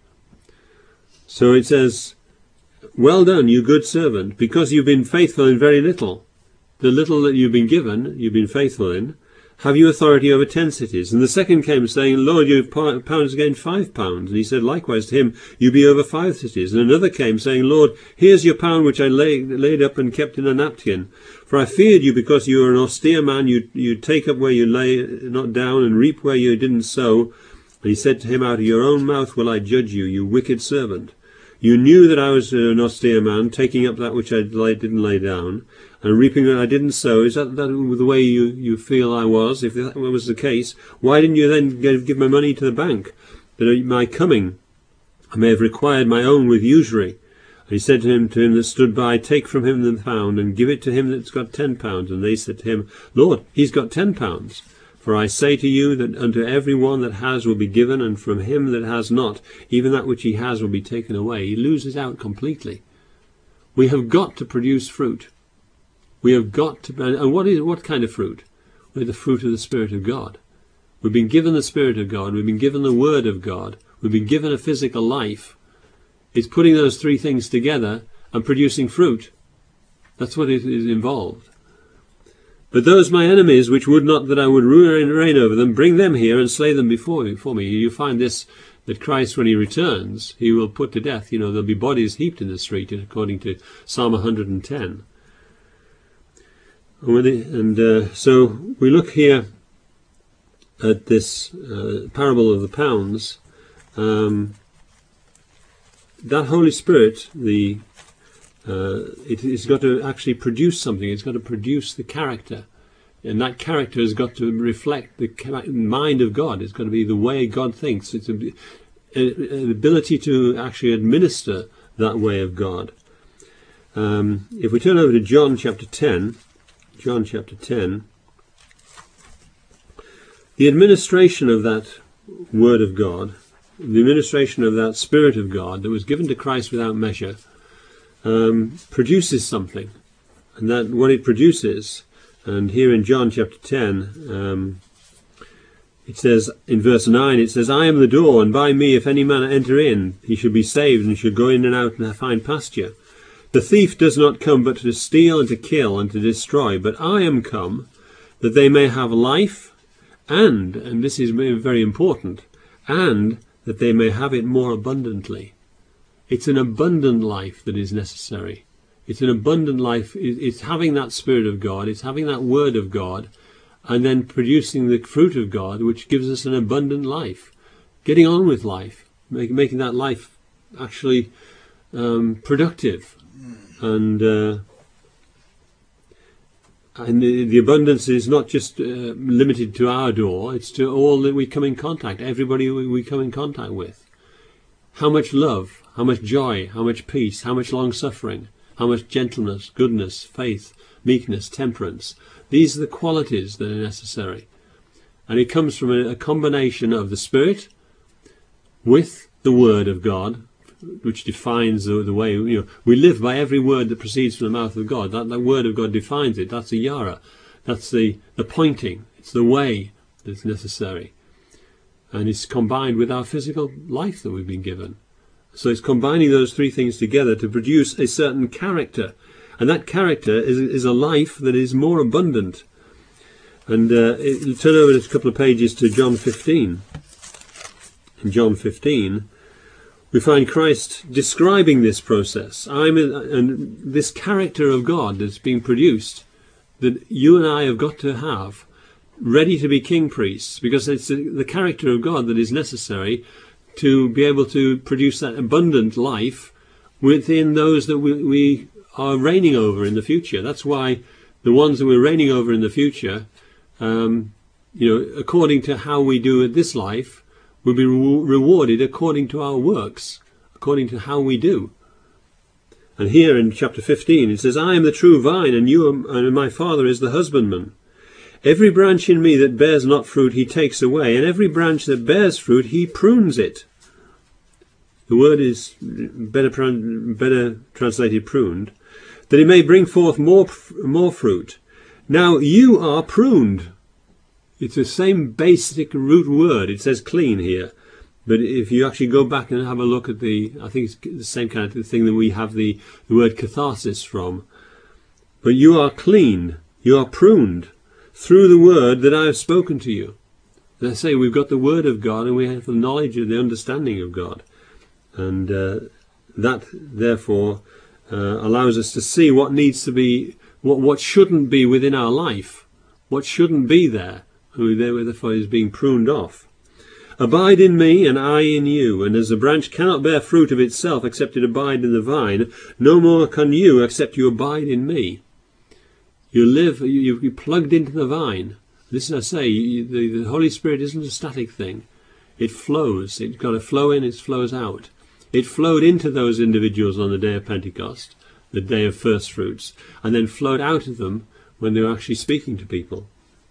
Speaker 1: So it says, "Well done, you good servant, because you've been faithful in very little. The little that you've been given, you've been faithful in. Have you authority over ten cities?" And the second came, saying, "Lord, your pound has gained five pounds." And he said likewise to him, "You be over five cities." And another came, saying, "Lord, here's your pound which I lay, laid up and kept in a napkin. For I feared you, because you are an austere man. You you take up where you lay not down, and reap where you didn't sow." And he said to him, "Out of your own mouth will I judge you, you wicked servant. You knew that I was an austere man, taking up that which I didn't lay down, and reaping what I didn't sow. Is that, that the way you, you feel I was? If that was the case, why didn't you then give, give my money to the bank, that at my coming I may have required my own with usury?" And he said to him, to him that stood by, "Take from him the pound, and give it to him that's got ten pounds. And they said to him, "Lord, he's got ten pounds. For I say to you that unto every one that has will be given, and from him that has not, even that which he has will be taken away." He loses out completely. We have got to produce fruit. We have got to, and what is what kind of fruit? We're the fruit of the Spirit of God. We've been given the Spirit of God. We've been given the Word of God. We've been given a physical life. It's putting those three things together and producing fruit. That's what is involved. "But those my enemies, which would not that I would reign, reign over them, bring them here and slay them before, before me." You find this, that Christ, when he returns, he will put to death. You know, there'll be bodies heaped in the street, according to Psalm one hundred ten. And uh, so we look here at this uh, parable of the pounds. Um, that Holy Spirit, the Uh, it, it's got to actually produce something. It's got to produce the character. And that character has got to reflect the mind of God. It's got to be the way God thinks. It's a, a, an ability to actually administer that way of God. Um, if we turn over to John chapter ten, John chapter ten, the administration of that Word of God, the administration of that Spirit of God that was given to Christ without measure, um, produces something. And that what it produces, and here in John chapter ten, um, it says in verse nine, it says, I am the door, and by me if any man enter in, he shall be saved, and shall go in and out and find pasture. The thief does not come but to steal and to kill and to destroy, but I am come that they may have life, and, and this is very important, and that they may have it more abundantly. It's an abundant life that is necessary. It's an abundant life. It's having that Spirit of God, it's having that Word of God, and then producing the fruit of God, which gives us an abundant life. Getting on with life, make, making that life actually um, productive. And uh, and the, the abundance is not just uh, limited to our door, it's to all that we come in contact, everybody we, we come in contact with. How much love, how much joy, how much peace, how much long-suffering, how much gentleness, goodness, faith, meekness, temperance. These are the qualities that are necessary. And it comes from a, a combination of the Spirit with the Word of God, which defines the, the way, you know, we live by every word that proceeds from the mouth of God. That, that Word of God defines it. That's the yara. That's the, the pointing. It's the way that's necessary. And it's combined with our physical life that we've been given. So it's combining those three things together to produce a certain character. And that character is, is a life that is more abundant. And uh, it, turn over a couple of pages to John fifteen. In John fifteen, we find Christ describing this process. I'm in, and this character of God that's being produced, that you and I have got to have, ready to be king priests, because it's the character of God that is necessary to be able to produce that abundant life within those that we, we are reigning over in the future. That's why the ones that we're reigning over in the future, um, you know, according to how we do at this life, will be re- rewarded according to our works, according to how we do. And here in chapter fifteen it says, I am the true vine, and you are, and my Father is the husbandman. Every branch in me that bears not fruit he takes away, and every branch that bears fruit he prunes it. The word is better, better translated pruned, that it may bring forth more, more fruit. Now you are pruned. It's the same basic root word. It says clean here. But if you actually go back and have a look at the, I think it's the same kind of thing that we have the, the word catharsis from. But you are clean. You are pruned through the word that I have spoken to you. As I say, we've got the Word of God, and we have the knowledge and the understanding of God. And uh, that, therefore, uh, allows us to see what needs to be, what, what shouldn't be within our life, what shouldn't be there, who therefore is being pruned off. Abide in me, and I in you, and as a branch cannot bear fruit of itself except it abide in the vine, no more can you except you abide in me. You live, you, you're plugged into the vine. This is, I say, the, the Holy Spirit isn't a static thing. It flows. It's got to flow in, it flows out. It flowed into those individuals on the day of Pentecost, the day of first fruits, and then flowed out of them when they were actually speaking to people.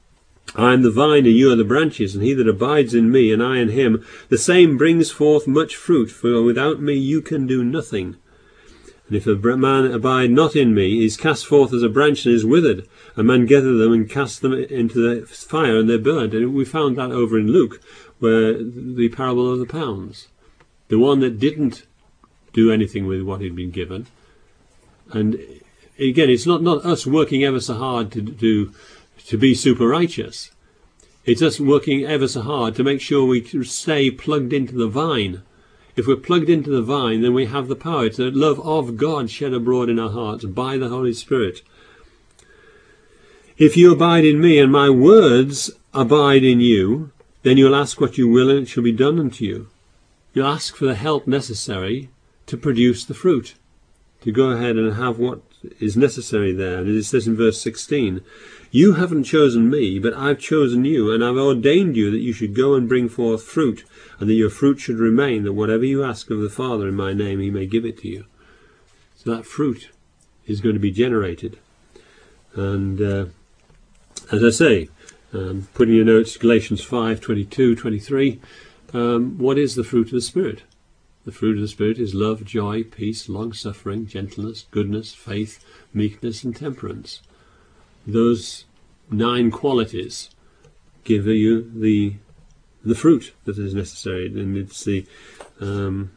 Speaker 1: I am the vine, and you are the branches, and he that abides in me, and I in him, the same brings forth much fruit, for without me you can do nothing. And if a man abide not in me, he is cast forth as a branch and is withered. A man gather them and cast them into the fire, and they're burnt. And we found that over in Luke, where the parable of the pounds. The one that didn't do anything with what he'd been given. And again, it's not, not us working ever so hard to, to, to be super righteous. It's us working ever so hard to make sure we stay plugged into the vine. If we're plugged into the vine, then we have the power. It's the love of God shed abroad in our hearts by the Holy Spirit. If you abide in me, and my words abide in you, then you'll ask what you will, and it shall be done unto you. You'll ask for the help necessary to produce the fruit, to go ahead and have what is necessary there. And it says in verse sixteen, you haven't chosen me, but I've chosen you, and I've ordained you that you should go and bring forth fruit, and that your fruit should remain, that whatever you ask of the Father in my name, he may give it to you. So that fruit is going to be generated. And uh, as I say, um, put in your notes Galatians five, twenty-two, twenty-three, um, what is the fruit of the Spirit? The fruit of the Spirit is love, joy, peace, long-suffering, gentleness, goodness, faith, meekness, and temperance. Those nine qualities give you the the fruit that is necessary, and it's the um,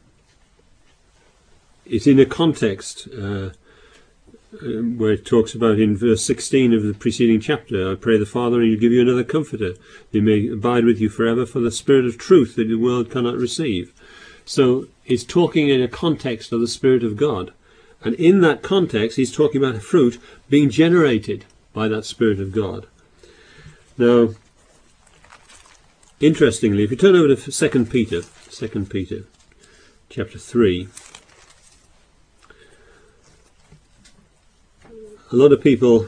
Speaker 1: it's in a context uh, where it talks about in verse sixteen of the preceding chapter, I pray the Father, and He'll give you another Comforter, He may abide with you forever, for the Spirit of truth that the world cannot receive. So he's talking in a context of the Spirit of God, and in that context he's talking about a fruit being generated by that Spirit of God. Now, interestingly, if you turn over to Second Peter, Second Peter, chapter three, a lot of people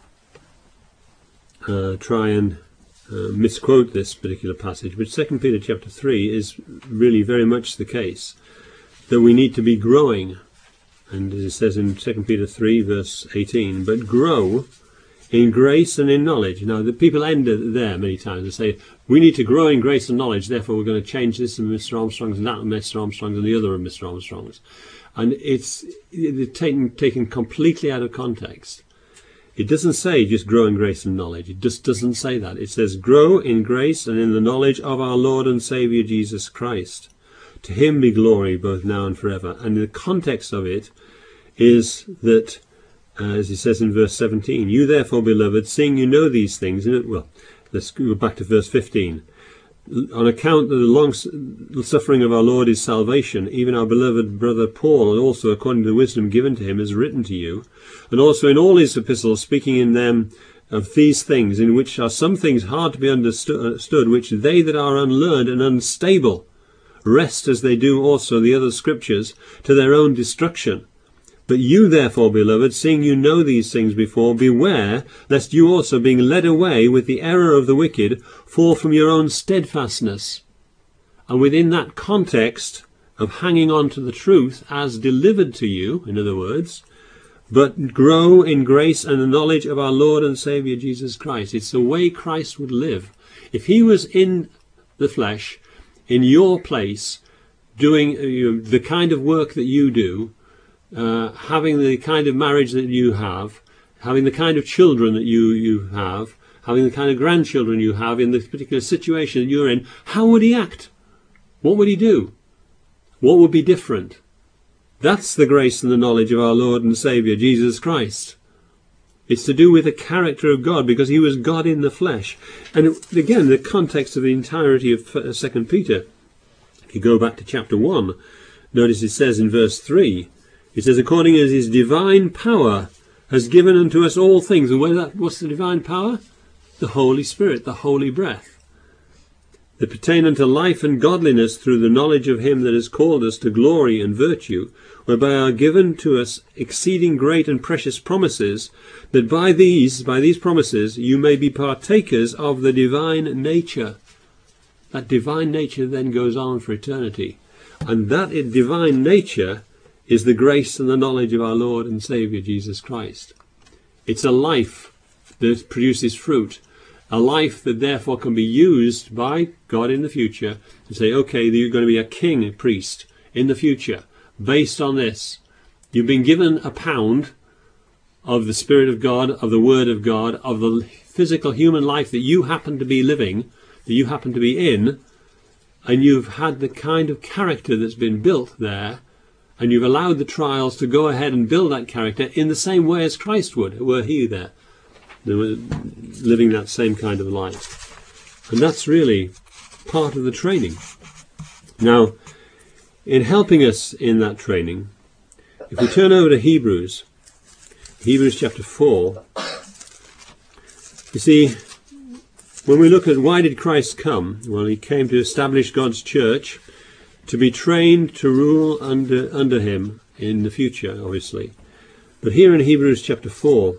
Speaker 1: uh, try and uh, misquote this particular passage, but Second Peter chapter three is really very much the case, that we need to be growing, and as it says in Second Peter three verse eighteen, but grow in grace and in knowledge. Now, the people end there many times and say, we need to grow in grace and knowledge, therefore we're going to change this and Mister Armstrong's and that and Mister Armstrong's and the other and Mister Armstrong's. And it's, it's taken, taken completely out of context. It doesn't say just grow in grace and knowledge. It just doesn't say that. It says grow in grace and in the knowledge of our Lord and Saviour Jesus Christ. To Him be glory both now and forever. And the context of it is that, Uh, as he says in verse seventeen, you therefore, beloved, seeing you know these things, well, let's go back to verse fifteen. On account of the long suffering of our Lord is salvation, even our beloved brother Paul, also according to the wisdom given to him, has written to you, and also in all his epistles, speaking in them of these things, in which are some things hard to be understood, which they that are unlearned and unstable rest, as they do also the other scriptures, to their own destruction. But you therefore, beloved, seeing you know these things before, beware, lest you also, being led away with the error of the wicked, fall from your own steadfastness. And within that context of hanging on to the truth as delivered to you, in other words, but grow in grace and the knowledge of our Lord and Saviour Jesus Christ. It's the way Christ would live. If He was in the flesh, in your place, doing uh, the kind of work that you do, Uh, having the kind of marriage that you have, having the kind of children that you, you have, having the kind of grandchildren you have in the particular situation that you're in, how would He act? What would He do? What would be different? That's the grace and the knowledge of our Lord and Saviour, Jesus Christ. It's to do with the character of God, because He was God in the flesh. And again, the context of the entirety of Second Peter, if you go back to chapter one, notice it says in verse three, it says, according as His divine power has given unto us all things. And that, what's the divine power? The Holy Spirit, the holy breath, that pertain unto life and godliness through the knowledge of Him that has called us to glory and virtue, whereby are given to us exceeding great and precious promises, that by these, by these promises, you may be partakers of the divine nature. That divine nature then goes on for eternity. And that divine nature is the grace and the knowledge of our Lord and Saviour Jesus Christ. It's a life that produces fruit, a life that therefore can be used by God in the future to say, okay, you're going to be a king, a priest in the future, based on this. You've been given a pound of the Spirit of God, of the Word of God, of the physical human life that you happen to be living, that you happen to be in, and you've had the kind of character that's been built there, and you've allowed the trials to go ahead and build that character in the same way as Christ would, were He there, living that same kind of life. And that's really part of the training. Now, in helping us in that training, if we turn over to Hebrews, Hebrews chapter four, you see, when we look at why did Christ come? Well, He came to establish God's church, to be trained to rule under under Him in the future, obviously. But here in Hebrews chapter four,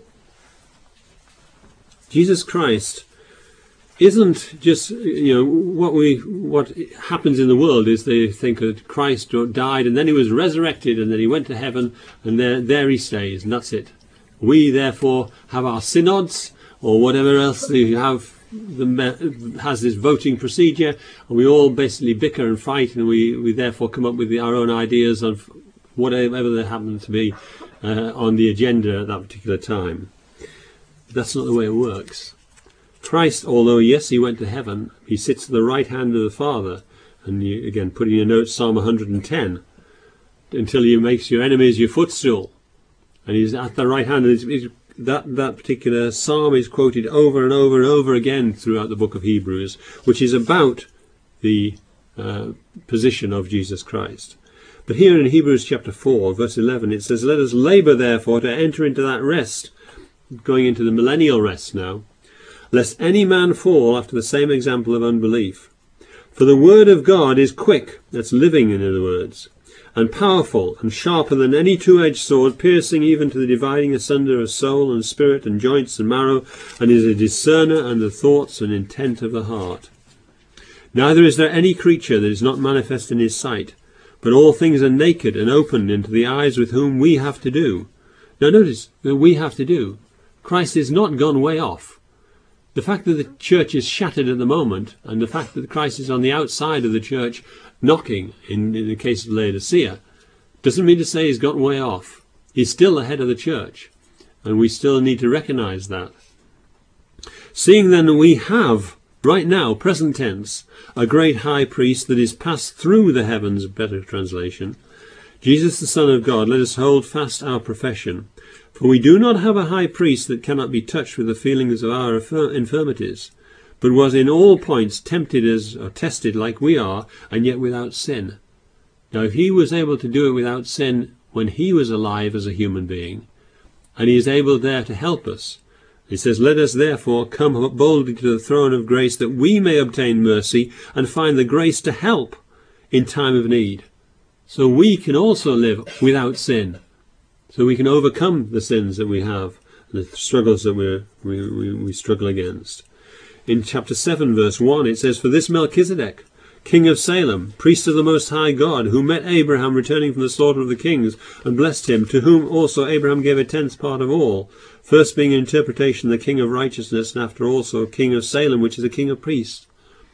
Speaker 1: Jesus Christ isn't just, you know, what we what happens in the world is they think that Christ died and then He was resurrected and then He went to heaven and there there He stays and that's it. We therefore have our synods, or whatever else you have, the, has this voting procedure, and we all basically bicker and fight, and we, we therefore come up with the, our own ideas of whatever there happens to be uh, on the agenda at that particular time. That's not the way it works. Christ, although yes, he went to heaven, he sits at the right hand of the Father, and you, again, put in your notes Psalm one hundred ten, until he makes your enemies your footstool. And he's at the right hand. And it's, it's, that, that particular psalm is quoted over and over and over again throughout the book of Hebrews, which is about the uh, position of Jesus Christ. But here in Hebrews chapter four, verse eleven, it says, "Let us labour therefore to enter into that rest," going into the millennial rest now, "lest any man fall after the same example of unbelief. For the word of God is quick," that's living in other words, "and powerful, and sharper than any two-edged sword, piercing even to the dividing asunder of soul and spirit and joints and marrow, and is a discerner and the thoughts and intent of the heart. Neither is there any creature that is not manifest in his sight, but all things are naked and opened into the eyes with whom we have to do." Now notice that we have to do. Christ is not gone way off. The fact that the church is shattered at the moment, and the fact that Christ is on the outside of the church knocking, in, in the case of Laodicea, doesn't mean to say he's got way off. He's still the head of the church, and we still need to recognize that. "Seeing then that we have, right now, present tense, a great high priest that is passed through the heavens," better translation, "Jesus the Son of God, let us hold fast our profession. For we do not have a high priest that cannot be touched with the feelings of our infirmities, but was in all points tempted as, or tested like we are, and yet without sin." Now if he was able to do it without sin when he was alive as a human being, and he is able there to help us, he says, "Let us therefore come boldly to the throne of grace, that we may obtain mercy and find the grace to help in time of need." So we can also live without sin. So we can overcome the sins that we have, the struggles that we're, we, we, we struggle against. In chapter seven, verse one, it says, "For this Melchizedek, king of Salem, priest of the Most High God, who met Abraham returning from the slaughter of the kings, and blessed him, to whom also Abraham gave a tenth part of all, first being in interpretation the king of righteousness, and after also king of Salem, which is a king of priests."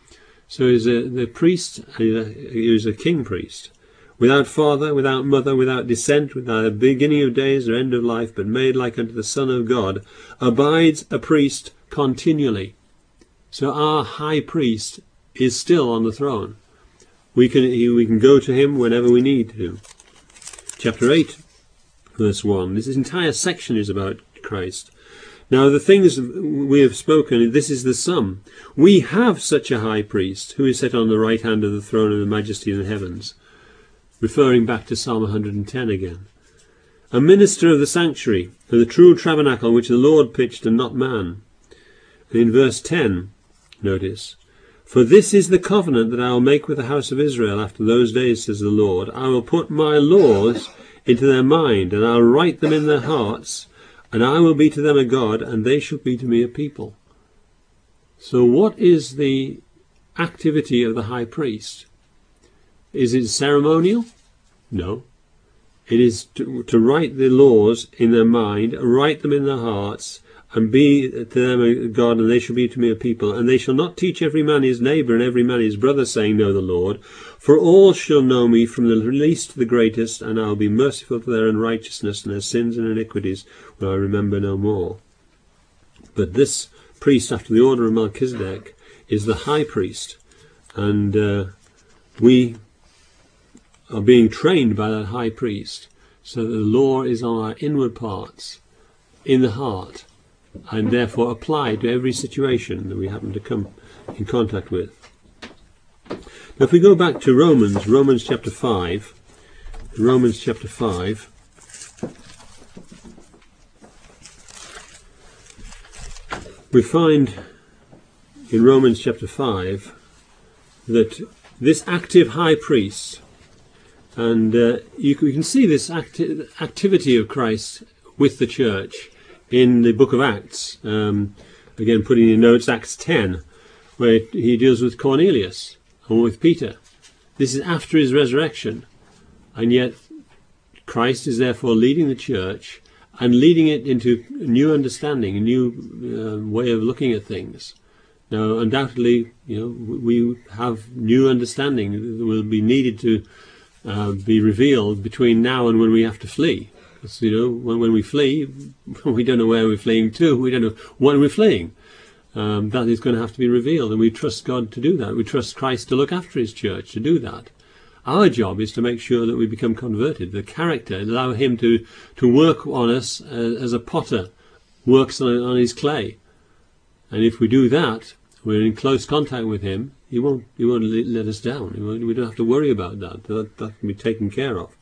Speaker 1: So he's a, the priest, he is a king priest. "Without father, without mother, without descent, without a beginning of days or end of life, but made like unto the Son of God, abides a priest continually." So our high priest is still on the throne. We can, we can go to him whenever we need to. Chapter eight, verse one. This entire section is about Christ. "Now the things we have spoken, this is the sum. We have such a high priest, who is set on the right hand of the throne of the majesty in the heavens." Referring back to Psalm one hundred ten again. "A minister of the sanctuary, of the true tabernacle which the Lord pitched and not man." And in verse ten, notice, "For this is the covenant that I will make with the house of Israel after those days, says the Lord. I will put my laws into their mind, and I will write them in their hearts, and I will be to them a God, and they shall be to me a people." So what is the activity of the high priest? Is it ceremonial? No. It is to, to write the laws in their mind, write them in their hearts, and be to them a God, and they shall be to me a people. "And they shall not teach every man his neighbour and every man his brother, saying, Know the Lord. For all shall know me, from the least to the greatest, and I will be merciful to their unrighteousness, and their sins and iniquities will I remember no more." But this priest, after the order of Melchizedek, is the high priest, and uh, we are being trained by that high priest, so that the law is on our inward parts, in the heart, and therefore applied to every situation that we happen to come in contact with. Now if we go back to Romans, Romans chapter five, Romans chapter five, we find in Romans chapter five that this active high priest, and uh, you, you can see this acti activity of Christ with the church in the book of Acts. Um, again, putting in notes, Acts ten, where he deals with Cornelius and with Peter. This is after his resurrection, and yet Christ is therefore leading the church, and leading it into a new understanding, a new uh, way of looking at things. Now, undoubtedly, you know, we have new understanding that will be needed to uh, be revealed between now and when we have to flee. Because, you know, when, when we flee, we don't know where we're fleeing to. We don't know when we're fleeing. Um, that is going to have to be revealed, and we trust God to do that. We trust Christ to look after his church, to do that. Our job is to make sure that we become converted, the character, allow him to, to work on us as, as a potter works on, on his clay. And if we do that, we're in close contact with him, he won't, he won't let us down. He won't, we don't have to worry about that. that. That can be taken care of.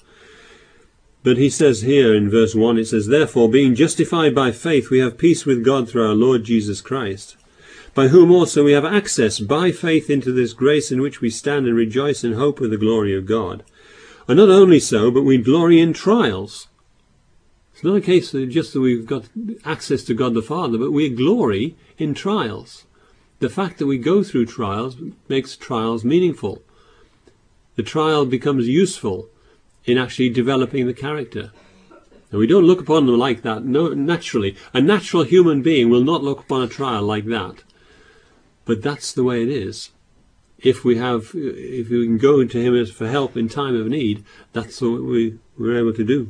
Speaker 1: But he says here in verse one, it says, "Therefore, being justified by faith, we have peace with God through our Lord Jesus Christ, by whom also we have access by faith into this grace in which we stand and rejoice in hope of the glory of God. And not only so, but we glory in trials." It's not a case of just that we've got access to God the Father, but we glory in trials. The fact that we go through trials makes trials meaningful. The trial becomes useful in actually developing the character. And we don't look upon them like that. No, naturally. A natural human being will not look upon a trial like that. But that's the way it is. If we have, if we can go to him for help in time of need, that's what we, we're able to do.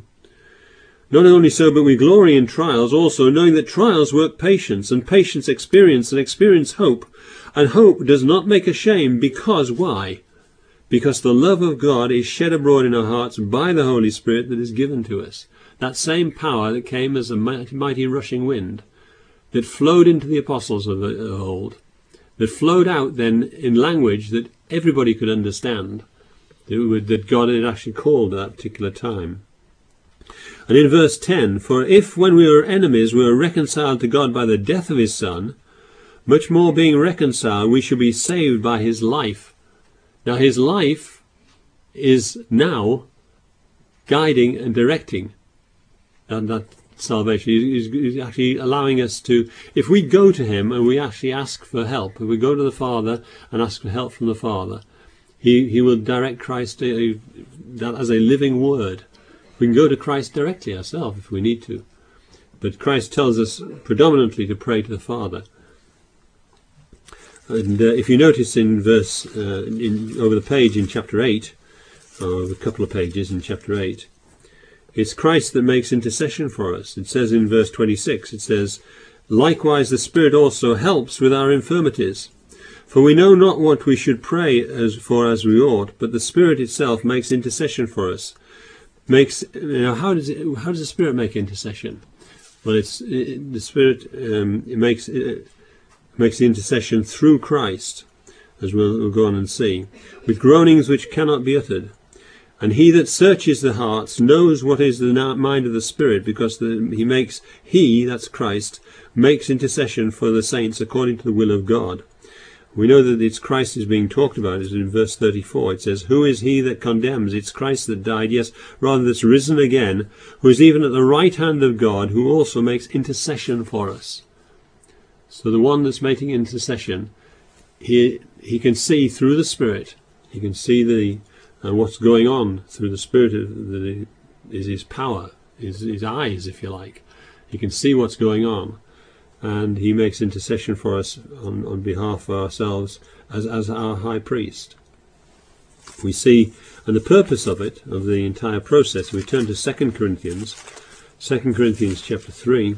Speaker 1: Not only so, but we glory in trials also, knowing that trials work patience, and patience experience, and experience hope. And hope does not make ashamed, because why? Because the love of God is shed abroad in our hearts by the Holy Spirit that is given to us. That same power that came as a mighty rushing wind, that flowed into the apostles of old, that flowed out then in language that everybody could understand, that God had actually called at that particular time. And in verse ten, "For if when we were enemies we were reconciled to God by the death of his Son, much more being reconciled we shall be saved by his life." Now his life is now guiding and directing and that salvation. He's, he's actually allowing us to, if we go to him and we actually ask for help, if we go to the Father and ask for help from the Father, he, he will direct Christ uh, that as a living word. We can go to Christ directly ourselves if we need to. But Christ tells us predominantly to pray to the Father. And uh, if you notice in verse, uh, in, over the page in chapter eight, or a couple of pages in chapter eight, it's Christ that makes intercession for us. It says in verse twenty-six, it says, "Likewise the Spirit also helps with our infirmities. For we know not what we should pray as for as we ought, but the Spirit itself makes intercession for us." Makes, you know, how does it, how does the Spirit make intercession? Well, it's it, the Spirit um, it makes it makes the intercession through Christ, as we'll, we'll go on and see, with groanings which cannot be uttered. And he that searches the hearts knows what is the mind of the Spirit, because the, he makes he that's Christ makes intercession for the saints according to the will of God. We know that it's Christ is being talked about. It's in verse thirty-four. It says, "Who is he that condemns? It's Christ that died, yes, rather that's risen again, who is even at the right hand of God, who also makes intercession for us." So the one that's making intercession, he he can see through the Spirit. He can see the uh, what's going on through the Spirit. Of the, is his power, his, his eyes, if you like. He can see what's going on. And he makes intercession for us on, on behalf of ourselves as, as our high priest. We see, and the purpose of it, of the entire process, we turn to Second Corinthians, Second Corinthians chapter three.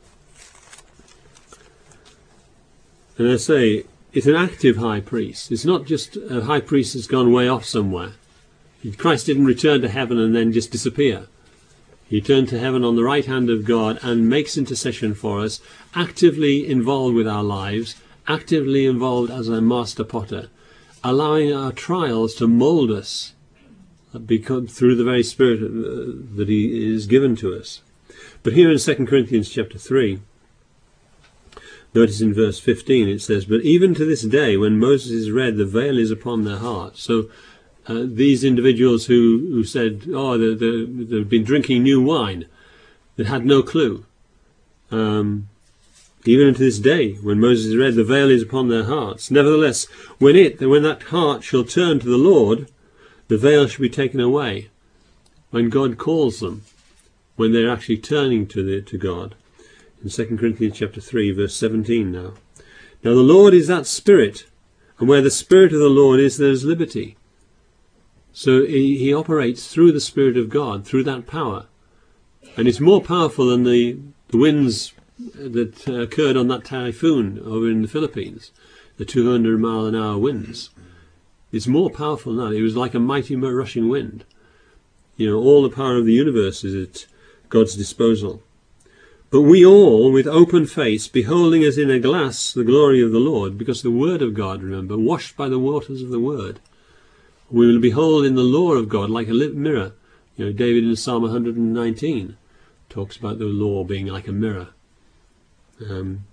Speaker 1: And I say, it's an active high priest. It's not just a high priest that's gone way off somewhere. Christ didn't return to heaven and then just disappear. He turned to heaven on the right hand of God and makes intercession for us, actively involved with our lives, actively involved as a master potter, allowing our trials to mould us because, through the very Spirit that he is given to us. But here in Second Corinthians chapter three, notice in verse fifteen it says, "But even to this day, when Moses is read, the veil is upon their hearts." So Uh, these individuals who, who said, oh, they, they, they've been drinking new wine, that had no clue. Um, even unto this day, when Moses read, the veil is upon their hearts. Nevertheless, when it, when that heart shall turn to the Lord, the veil shall be taken away. When God calls them, when they're actually turning to the to God. In Second Corinthians chapter three, verse seventeen now. Now the Lord is that Spirit, and where the Spirit of the Lord is, there is liberty. So he, he operates through the Spirit of God, through that power. And it's more powerful than the, the winds that uh, occurred on that typhoon over in the Philippines, the two hundred mile an hour winds. It's more powerful now. It was like a mighty rushing wind. You know, all the power of the universe is at God's disposal. But we all, with open face, beholding as in a glass the glory of the Lord, because the Word of God, remember, washed by the waters of the Word, we will behold in the law of God like a lit mirror. You know, David in Psalm one hundred nineteen talks about the law being like a mirror. Um,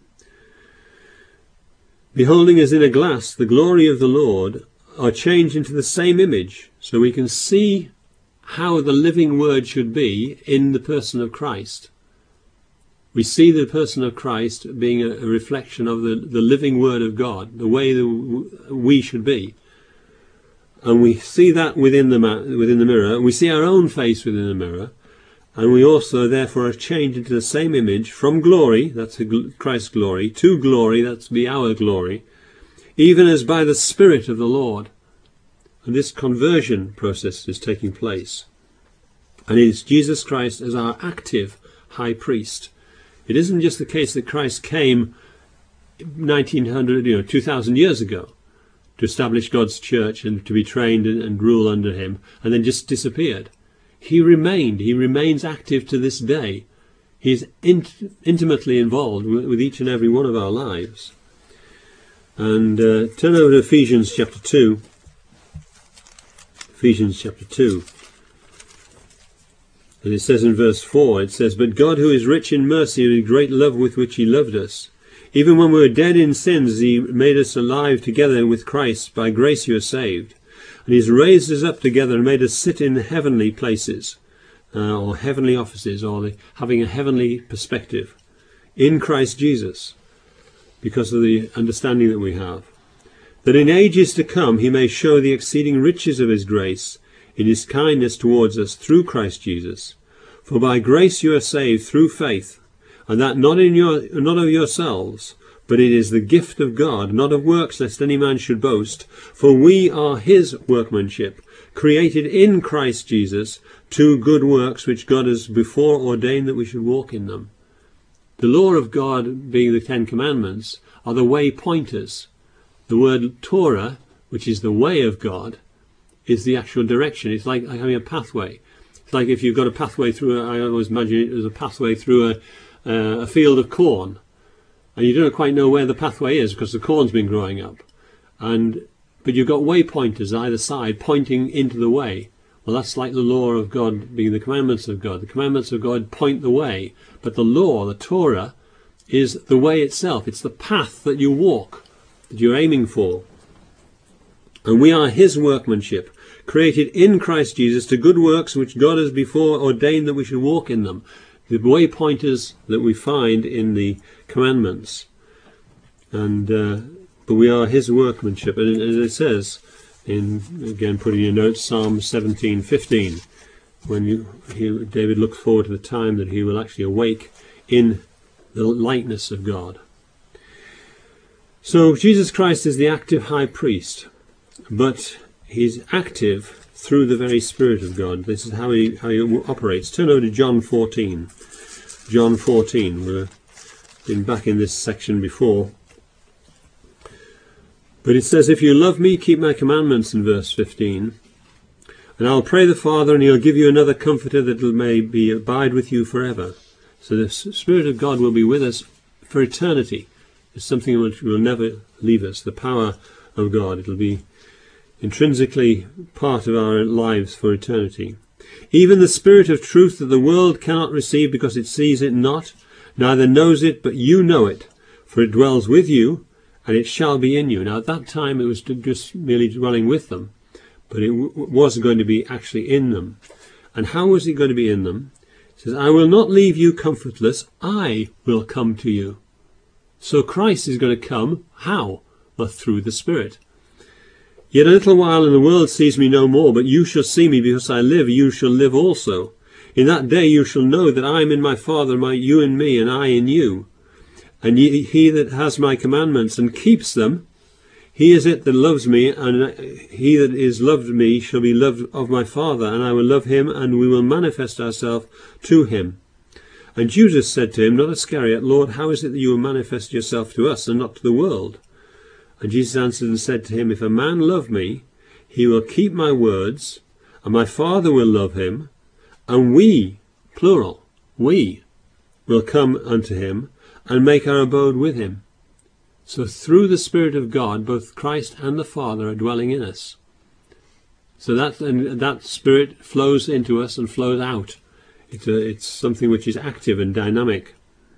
Speaker 1: beholding as in a glass the glory of the Lord, are changed into the same image, so we can see how the living Word should be in the person of Christ. We see the person of Christ being a, a reflection of the, the living Word of God, the way that we should be. And we see that within the, within the mirror. We see our own face within the mirror. And we also, therefore, are changed into the same image from glory, that's Christ's glory, to glory, that's be our glory, even as by the Spirit of the Lord. And this conversion process is taking place. And it is Jesus Christ as our active high priest. It isn't just the case that Christ came nineteen hundred, you know, two thousand years ago to establish God's church and to be trained and, and rule under him, and then just disappeared. He remained. He remains active to this day. He's int intimately involved with, with each and every one of our lives. And uh, turn over to Ephesians chapter two. Ephesians chapter two. And it says in verse four, it says, "But God, who is rich in mercy and in great love with which he loved us, even when we were dead in sins, he made us alive together with Christ. By grace you are saved. And he's raised us up together and made us sit in heavenly places, uh, or heavenly offices, or the, having a heavenly perspective in Christ Jesus, because of the understanding that we have. That in ages to come he may show the exceeding riches of his grace in his kindness towards us through Christ Jesus. For by grace you are saved through faith, and that not in your not of yourselves, but it is the gift of God, not of works, lest any man should boast. For we are his workmanship, created in Christ Jesus to good works, which God has before ordained that we should walk in them." The law of God, being the Ten Commandments, are the way pointers. The word Torah, which is the way of God, is the actual direction. It's like having a pathway. It's like if you've got a pathway through, a, I always imagine it as a pathway through a, uh, a field of corn. And you don't quite know where the pathway is because the corn's been growing up. And but you've got waypointers either side pointing into the way. Well, that's like the law of God being the commandments of God. The commandments of God point the way. But the law, the Torah, is the way itself. It's the path that you walk, that you're aiming for. And we are his workmanship, created in Christ Jesus to good works which God has before ordained that we should walk in them. The waypointers that we find in the commandments. And uh, but we are his workmanship. And as it says, in again putting your notes, Psalm seventeen fifteen, when you, he, David looks forward to the time that he will actually awake in the likeness of God. So Jesus Christ is the active high priest, but he's active through the very Spirit of God. This is how he, how he operates. Turn over to John fourteen. John fourteen. We've been back in this section before. But it says, "If you love me, keep my commandments," in verse fifteen. "And I'll pray the Father, and he'll give you another comforter that may be abide with you forever." So the Spirit of God will be with us for eternity. It's something which will never leave us. The power of God. It'll be intrinsically part of our lives for eternity. "Even the Spirit of truth that the world cannot receive because it sees it not, neither knows it, but you know it, for it dwells with you, and it shall be in you." Now at that time it was just merely dwelling with them, but it w was going to be actually in them. And how was it going to be in them? It says, "I will not leave you comfortless, I will come to you." So Christ is going to come, how? Well, through the Spirit. "Yet a little while and the world sees me no more, but you shall see me, because I live, you shall live also. In that day you shall know that I am in my Father, my, you in me, and I in you. And ye, he that has my commandments and keeps them, he is it that loves me, and he that is loved me shall be loved of my Father, and I will love him, and we will manifest ourselves to him. And Judas said to him, not Iscariot, Lord, how is it that you will manifest yourself to us, and not to the world? And Jesus answered and said to him, if a man love me, he will keep my words, and my Father will love him, and we, plural, we, will come unto him, and make our abode with him. So through the Spirit of God, both Christ and the Father are dwelling in us. So that, and that Spirit flows into us and flows out. It's, a, it's something which is active and dynamic.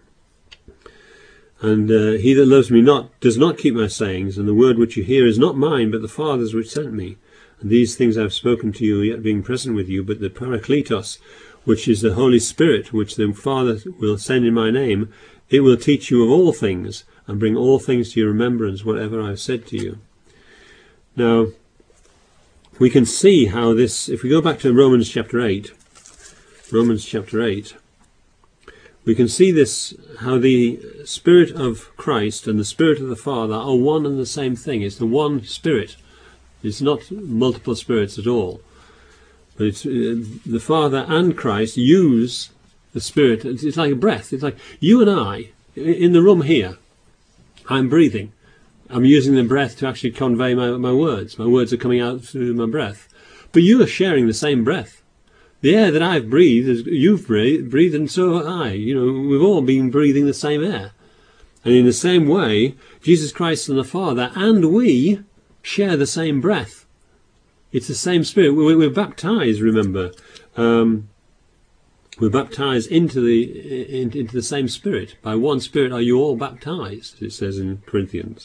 Speaker 1: And uh, he that loves me not does not keep my sayings, and the word which you hear is not mine, but the Father's which sent me. And these things I have spoken to you, yet being present with you, but the Parakletos, which is the Holy Spirit, which the Father will send in my name, it will teach you of all things, and bring all things to your remembrance, whatever I have said to you. Now, we can see how this, if we go back to Romans chapter eight, Romans chapter eight, we can see this, how the Spirit of Christ and the Spirit of the Father are one and the same thing. It's the one Spirit. It's not multiple spirits at all. But it's, uh, the Father and Christ use the Spirit. It's, it's like a breath. It's like you and I, in the room here, I'm breathing. I'm using the breath to actually convey my, my words. My words are coming out through my breath. But you are sharing the same breath. The air that I've breathed, is you've breathed, breathed, and so have I. You know, we've all been breathing the same air. And in the same way, Jesus Christ and the Father and we share the same breath. It's the same Spirit. We're, we're baptized, remember. Um, we're baptized into the in, into the same Spirit. By one Spirit are you all baptized, it says in Corinthians.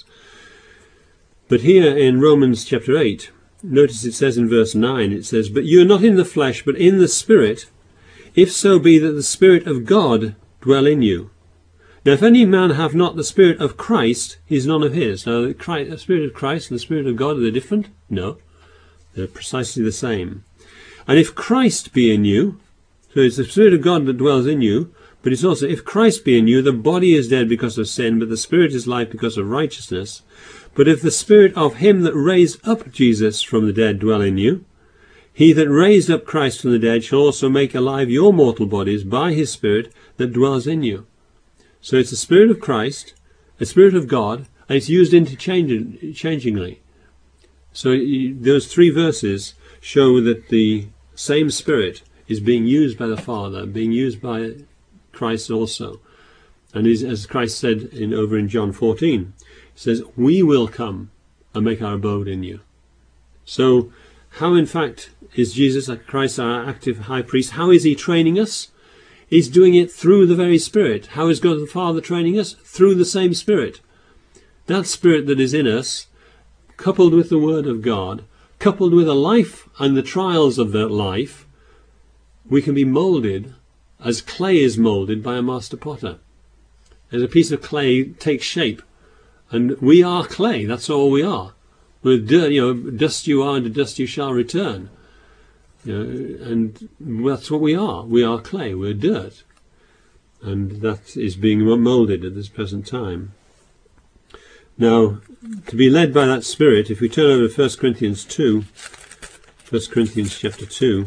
Speaker 1: But here in Romans chapter eight, notice it says in verse nine, it says, but you are not in the flesh, but in the Spirit, if so be that the Spirit of God dwell in you. Now, if any man have not the Spirit of Christ, he is none of his. Now, the, Christ, the Spirit of Christ and the Spirit of God, are they different? No, they're precisely the same. And if Christ be in you, so it's the Spirit of God that dwells in you, but it's also, if Christ be in you, the body is dead because of sin, but the Spirit is life because of righteousness. But if the Spirit of him that raised up Jesus from the dead dwell in you, he that raised up Christ from the dead shall also make alive your mortal bodies by his Spirit that dwells in you. So it's the Spirit of Christ, the Spirit of God, and it's used interchangingly. So those three verses show that the same Spirit is being used by the Father, being used by Christ also. And is, as Christ said in over in John fourteen, he says, we will come and make our abode in you. So how in fact is Jesus, like Christ, our active high priest, how is he training us? He's doing it through the very Spirit. How is God the Father training us? Through the same Spirit. That Spirit that is in us, coupled with the Word of God, coupled with a life and the trials of that life, we can be moulded as clay is moulded by a master potter. As a piece of clay takes shape, and we are clay. That's all we are. We're dirt, you know, dust you are, and to dust you shall return. You know, and that's what we are. We are clay. We're dirt, and that is being moulded at this present time. Now, to be led by that Spirit, if we turn over to First Corinthians two, First Corinthians chapter two.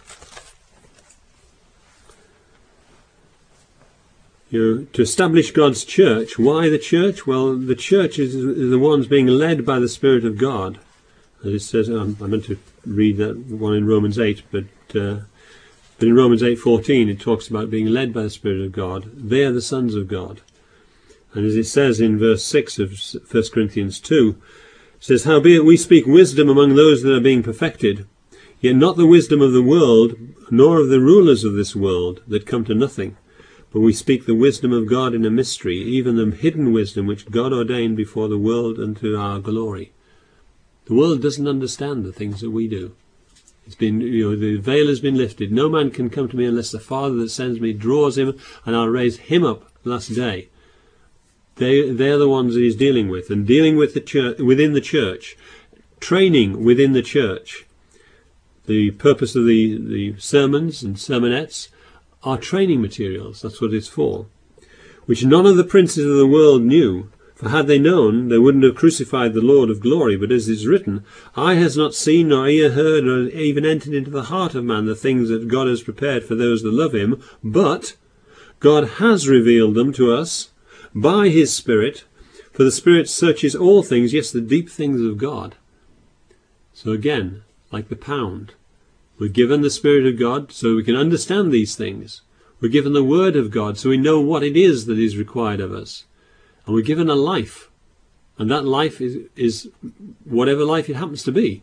Speaker 1: You know, to establish God's church. Why the church? Well, the church is the ones being led by the Spirit of God. As it says, um, I meant to read that one in Romans eight, but, uh, but in Romans eight fourteen it talks about being led by the Spirit of God. They are the sons of God. And as it says in verse six of First Corinthians two, it says, howbeit we speak wisdom among those that are being perfected, yet not the wisdom of the world, nor of the rulers of this world, that come to nothing. But we speak the wisdom of God in a mystery, even the hidden wisdom which God ordained before the world unto our glory. The world doesn't understand the things that we do. It's been, you know, the veil has been lifted. No man can come to me unless the Father that sends me draws him, and I'll raise him up last day. They, they're the ones that he's dealing with, and dealing with the church, within the church, training within the church. The purpose of the, the sermons and sermonettes are training materials. That's what it's for. Which none of the princes of the world knew. For had they known, they wouldn't have crucified the Lord of glory. But as is written, eye has not seen, nor ear heard, nor even entered into the heart of man the things that God has prepared for those that love him. But God has revealed them to us by his Spirit. For the Spirit searches all things, yes, the deep things of God. So again, like the pound, we're given the Spirit of God so we can understand these things. We're given the Word of God so we know what it is that is required of us. And we're given a life. And that life is, is whatever life it happens to be.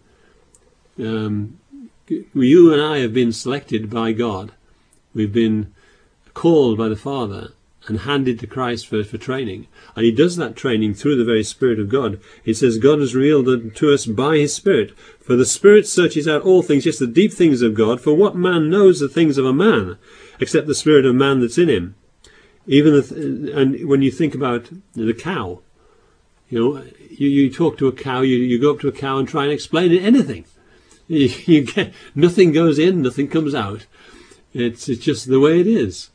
Speaker 1: Um, you and I have been selected by God. We've been called by the Father and handed to Christ for, for training. And he does that training through the very Spirit of God. It says God has revealed it to us by his Spirit. For the Spirit searches out all things, yes, the deep things of God. For what man knows the things of a man, except the spirit of man that's in him? Even the th and when you think about the cow, you know, you, you talk to a cow, you, you go up to a cow and try and explain it anything. You, you get nothing goes in, nothing comes out. It's it's just the way it is.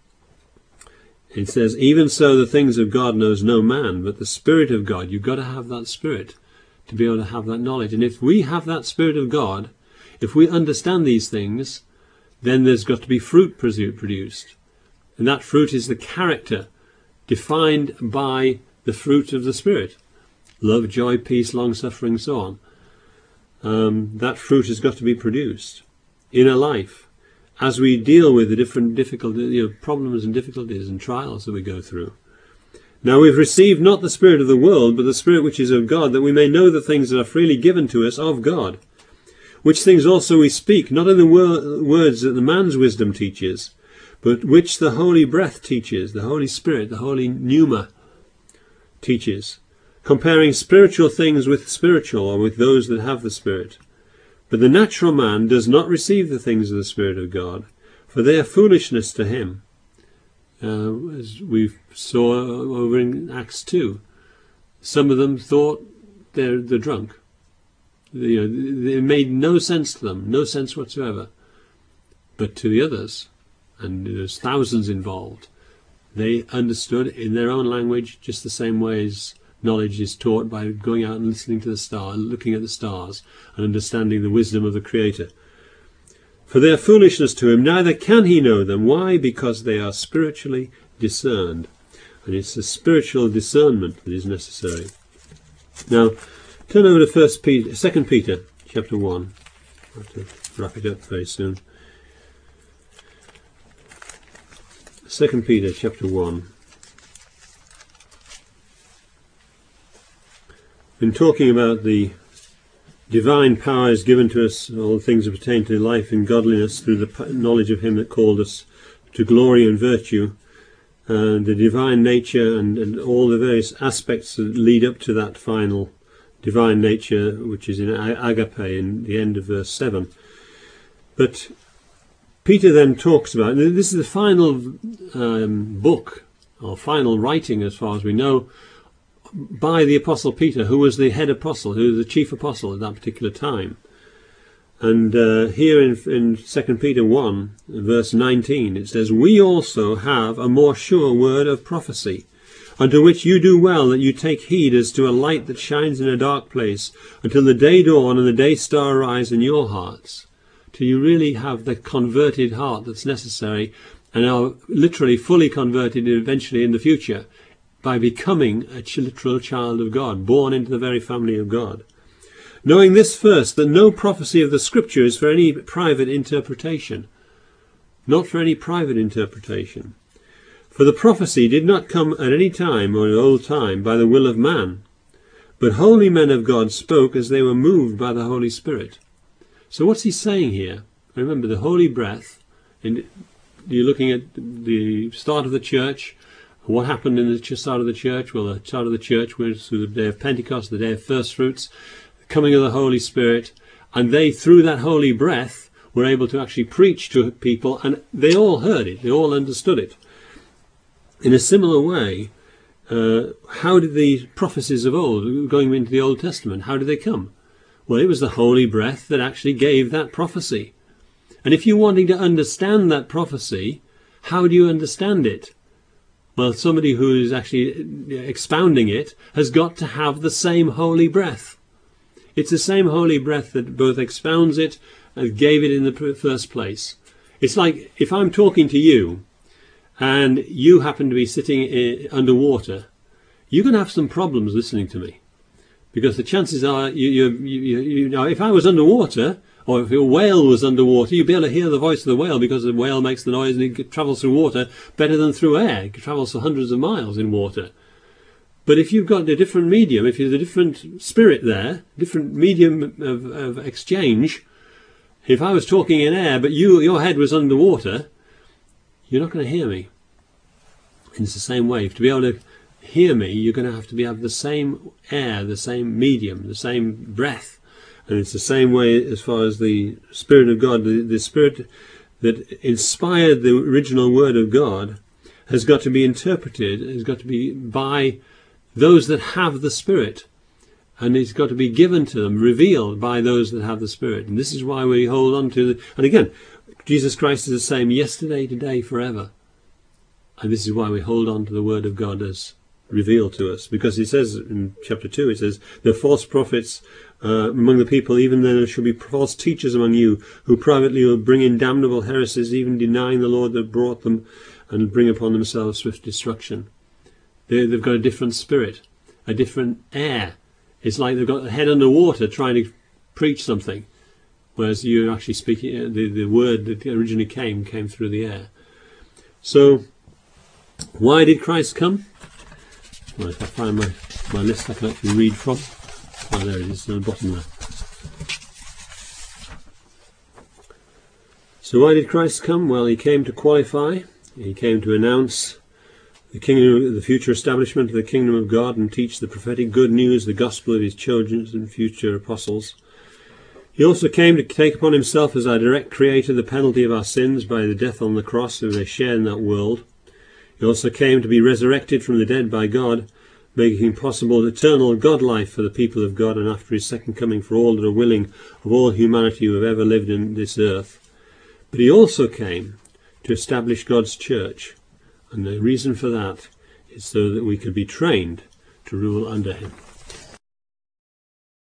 Speaker 1: It says, even so the things of God knows no man, but the Spirit of God. You've got to have that Spirit to be able to have that knowledge. And if we have that Spirit of God, if we understand these things, then there's got to be fruit produced. And that fruit is the character defined by the fruit of the Spirit. Love, joy, peace, long-suffering, so on. Um, that fruit has got to be produced in a life. As we deal with the different difficulties, you know, problems and difficulties and trials that we go through. Now we've received not the spirit of the world, but the Spirit which is of God, that we may know the things that are freely given to us of God. Which things also we speak, not in the wor words that the man's wisdom teaches, but which the Holy Breath teaches, the Holy Spirit, the Holy Pneuma teaches, comparing spiritual things with spiritual, or with those that have the Spirit. But the natural man does not receive the things of the Spirit of God, for they are foolishness to him. Uh, as we saw over in Acts two, some of them thought they're, they're drunk. You know, it made no sense to them, no sense whatsoever. But to the others, and there's thousands involved, they understood in their own language just the same way as knowledge is taught by going out and listening to the stars, looking at the stars, and understanding the wisdom of the Creator. For they are foolishness to him, neither can he know them. Why? Because they are spiritually discerned. And it's the spiritual discernment that is necessary. Now, turn over to First Peter, Second Peter, chapter one. I have to wrap it up very soon. Second Peter, chapter one. Been talking about the divine powers given to us, all the things that pertain to life and godliness through the knowledge of him that called us to glory and virtue, and the divine nature and, and all the various aspects that lead up to that final divine nature, which is in agape in the end of verse seven. But Peter then talks about, this is the final um, book, or final writing as far as we know, by the Apostle Peter, who was the head apostle, who was the chief apostle at that particular time. And uh, here in, in Second Peter one, verse nineteen, it says, we also have a more sure word of prophecy, unto which you do well that you take heed as to a light that shines in a dark place, until the day dawn and the day star arise in your hearts. Till you really have the converted heart that's necessary, and are literally fully converted eventually in the future, by becoming a literal child of God, born into the very family of God. Knowing this first, that no prophecy of the Scripture is for any private interpretation. Not for any private interpretation. For the prophecy did not come at any time or in old time by the will of man, but holy men of God spoke as they were moved by the Holy Spirit. So what's he saying here? Remember, the Holy Breath, and you're looking at the start of the church. What happened in the start of the church? Well, the start of the church was through the day of Pentecost, the day of first fruits, the coming of the Holy Spirit, and they, through that holy breath, were able to actually preach to people, and they all heard it, they all understood it. In a similar way, uh, how did the prophecies of old, going into the Old Testament, how did they come? Well, it was the holy breath that actually gave that prophecy. And if you're wanting to understand that prophecy, how do you understand it? Well, somebody who is actually expounding it has got to have the same holy breath. It's the same holy breath that both expounds it and gave it in the first place. It's like if I'm talking to you and you happen to be sitting underwater, you're going to have some problems listening to me. Because the chances are, you, you, you, you know, if I was underwater, or if a whale was underwater, you'd be able to hear the voice of the whale, because the whale makes the noise and it travels through water better than through air. It travels for hundreds of miles in water. But if you've got a different medium, if there's a different spirit there, different medium of, of exchange, if I was talking in air but you, your head was underwater, you're not going to hear me. And it's the same way. To be able to hear me, you're going to have to be have the same air, the same medium, the same breath. And it's the same way as far as the Spirit of God, the, the Spirit that inspired the original Word of God has got to be interpreted, has got to be by those that have the Spirit. And it's got to be given to them, revealed by those that have the Spirit. And this is why we hold on to the... And again, Jesus Christ is the same yesterday, today, forever. And this is why we hold on to the Word of God as revealed to us. Because he says in chapter two, it says, there are false prophets uh, among the people, even then there shall be false teachers among you, who privately will bring in damnable heresies, even denying the Lord that brought them, and bring upon themselves swift destruction. They, they've got a different spirit, a different air. It's like they've got their head underwater trying to preach something, whereas you're actually speaking, the, the word that originally came, came through the air. So, why did Christ come? Well, if I find my, my list I can actually read from. Oh, there it is, on the bottom there. So why did Christ come? Well, he came to qualify, he came to announce the kingdom, the future establishment of the kingdom of God, and teach the prophetic good news, the gospel of his children and future apostles. He also came to take upon himself as our direct creator the penalty of our sins by the death on the cross, so they share in that world. He also came to be resurrected from the dead by God, making possible eternal God life for the people of God, and after his second coming for all that are willing, of all humanity who have ever lived in this earth. But he also came to establish God's church, and the reason for that is so that we could be trained to rule under him.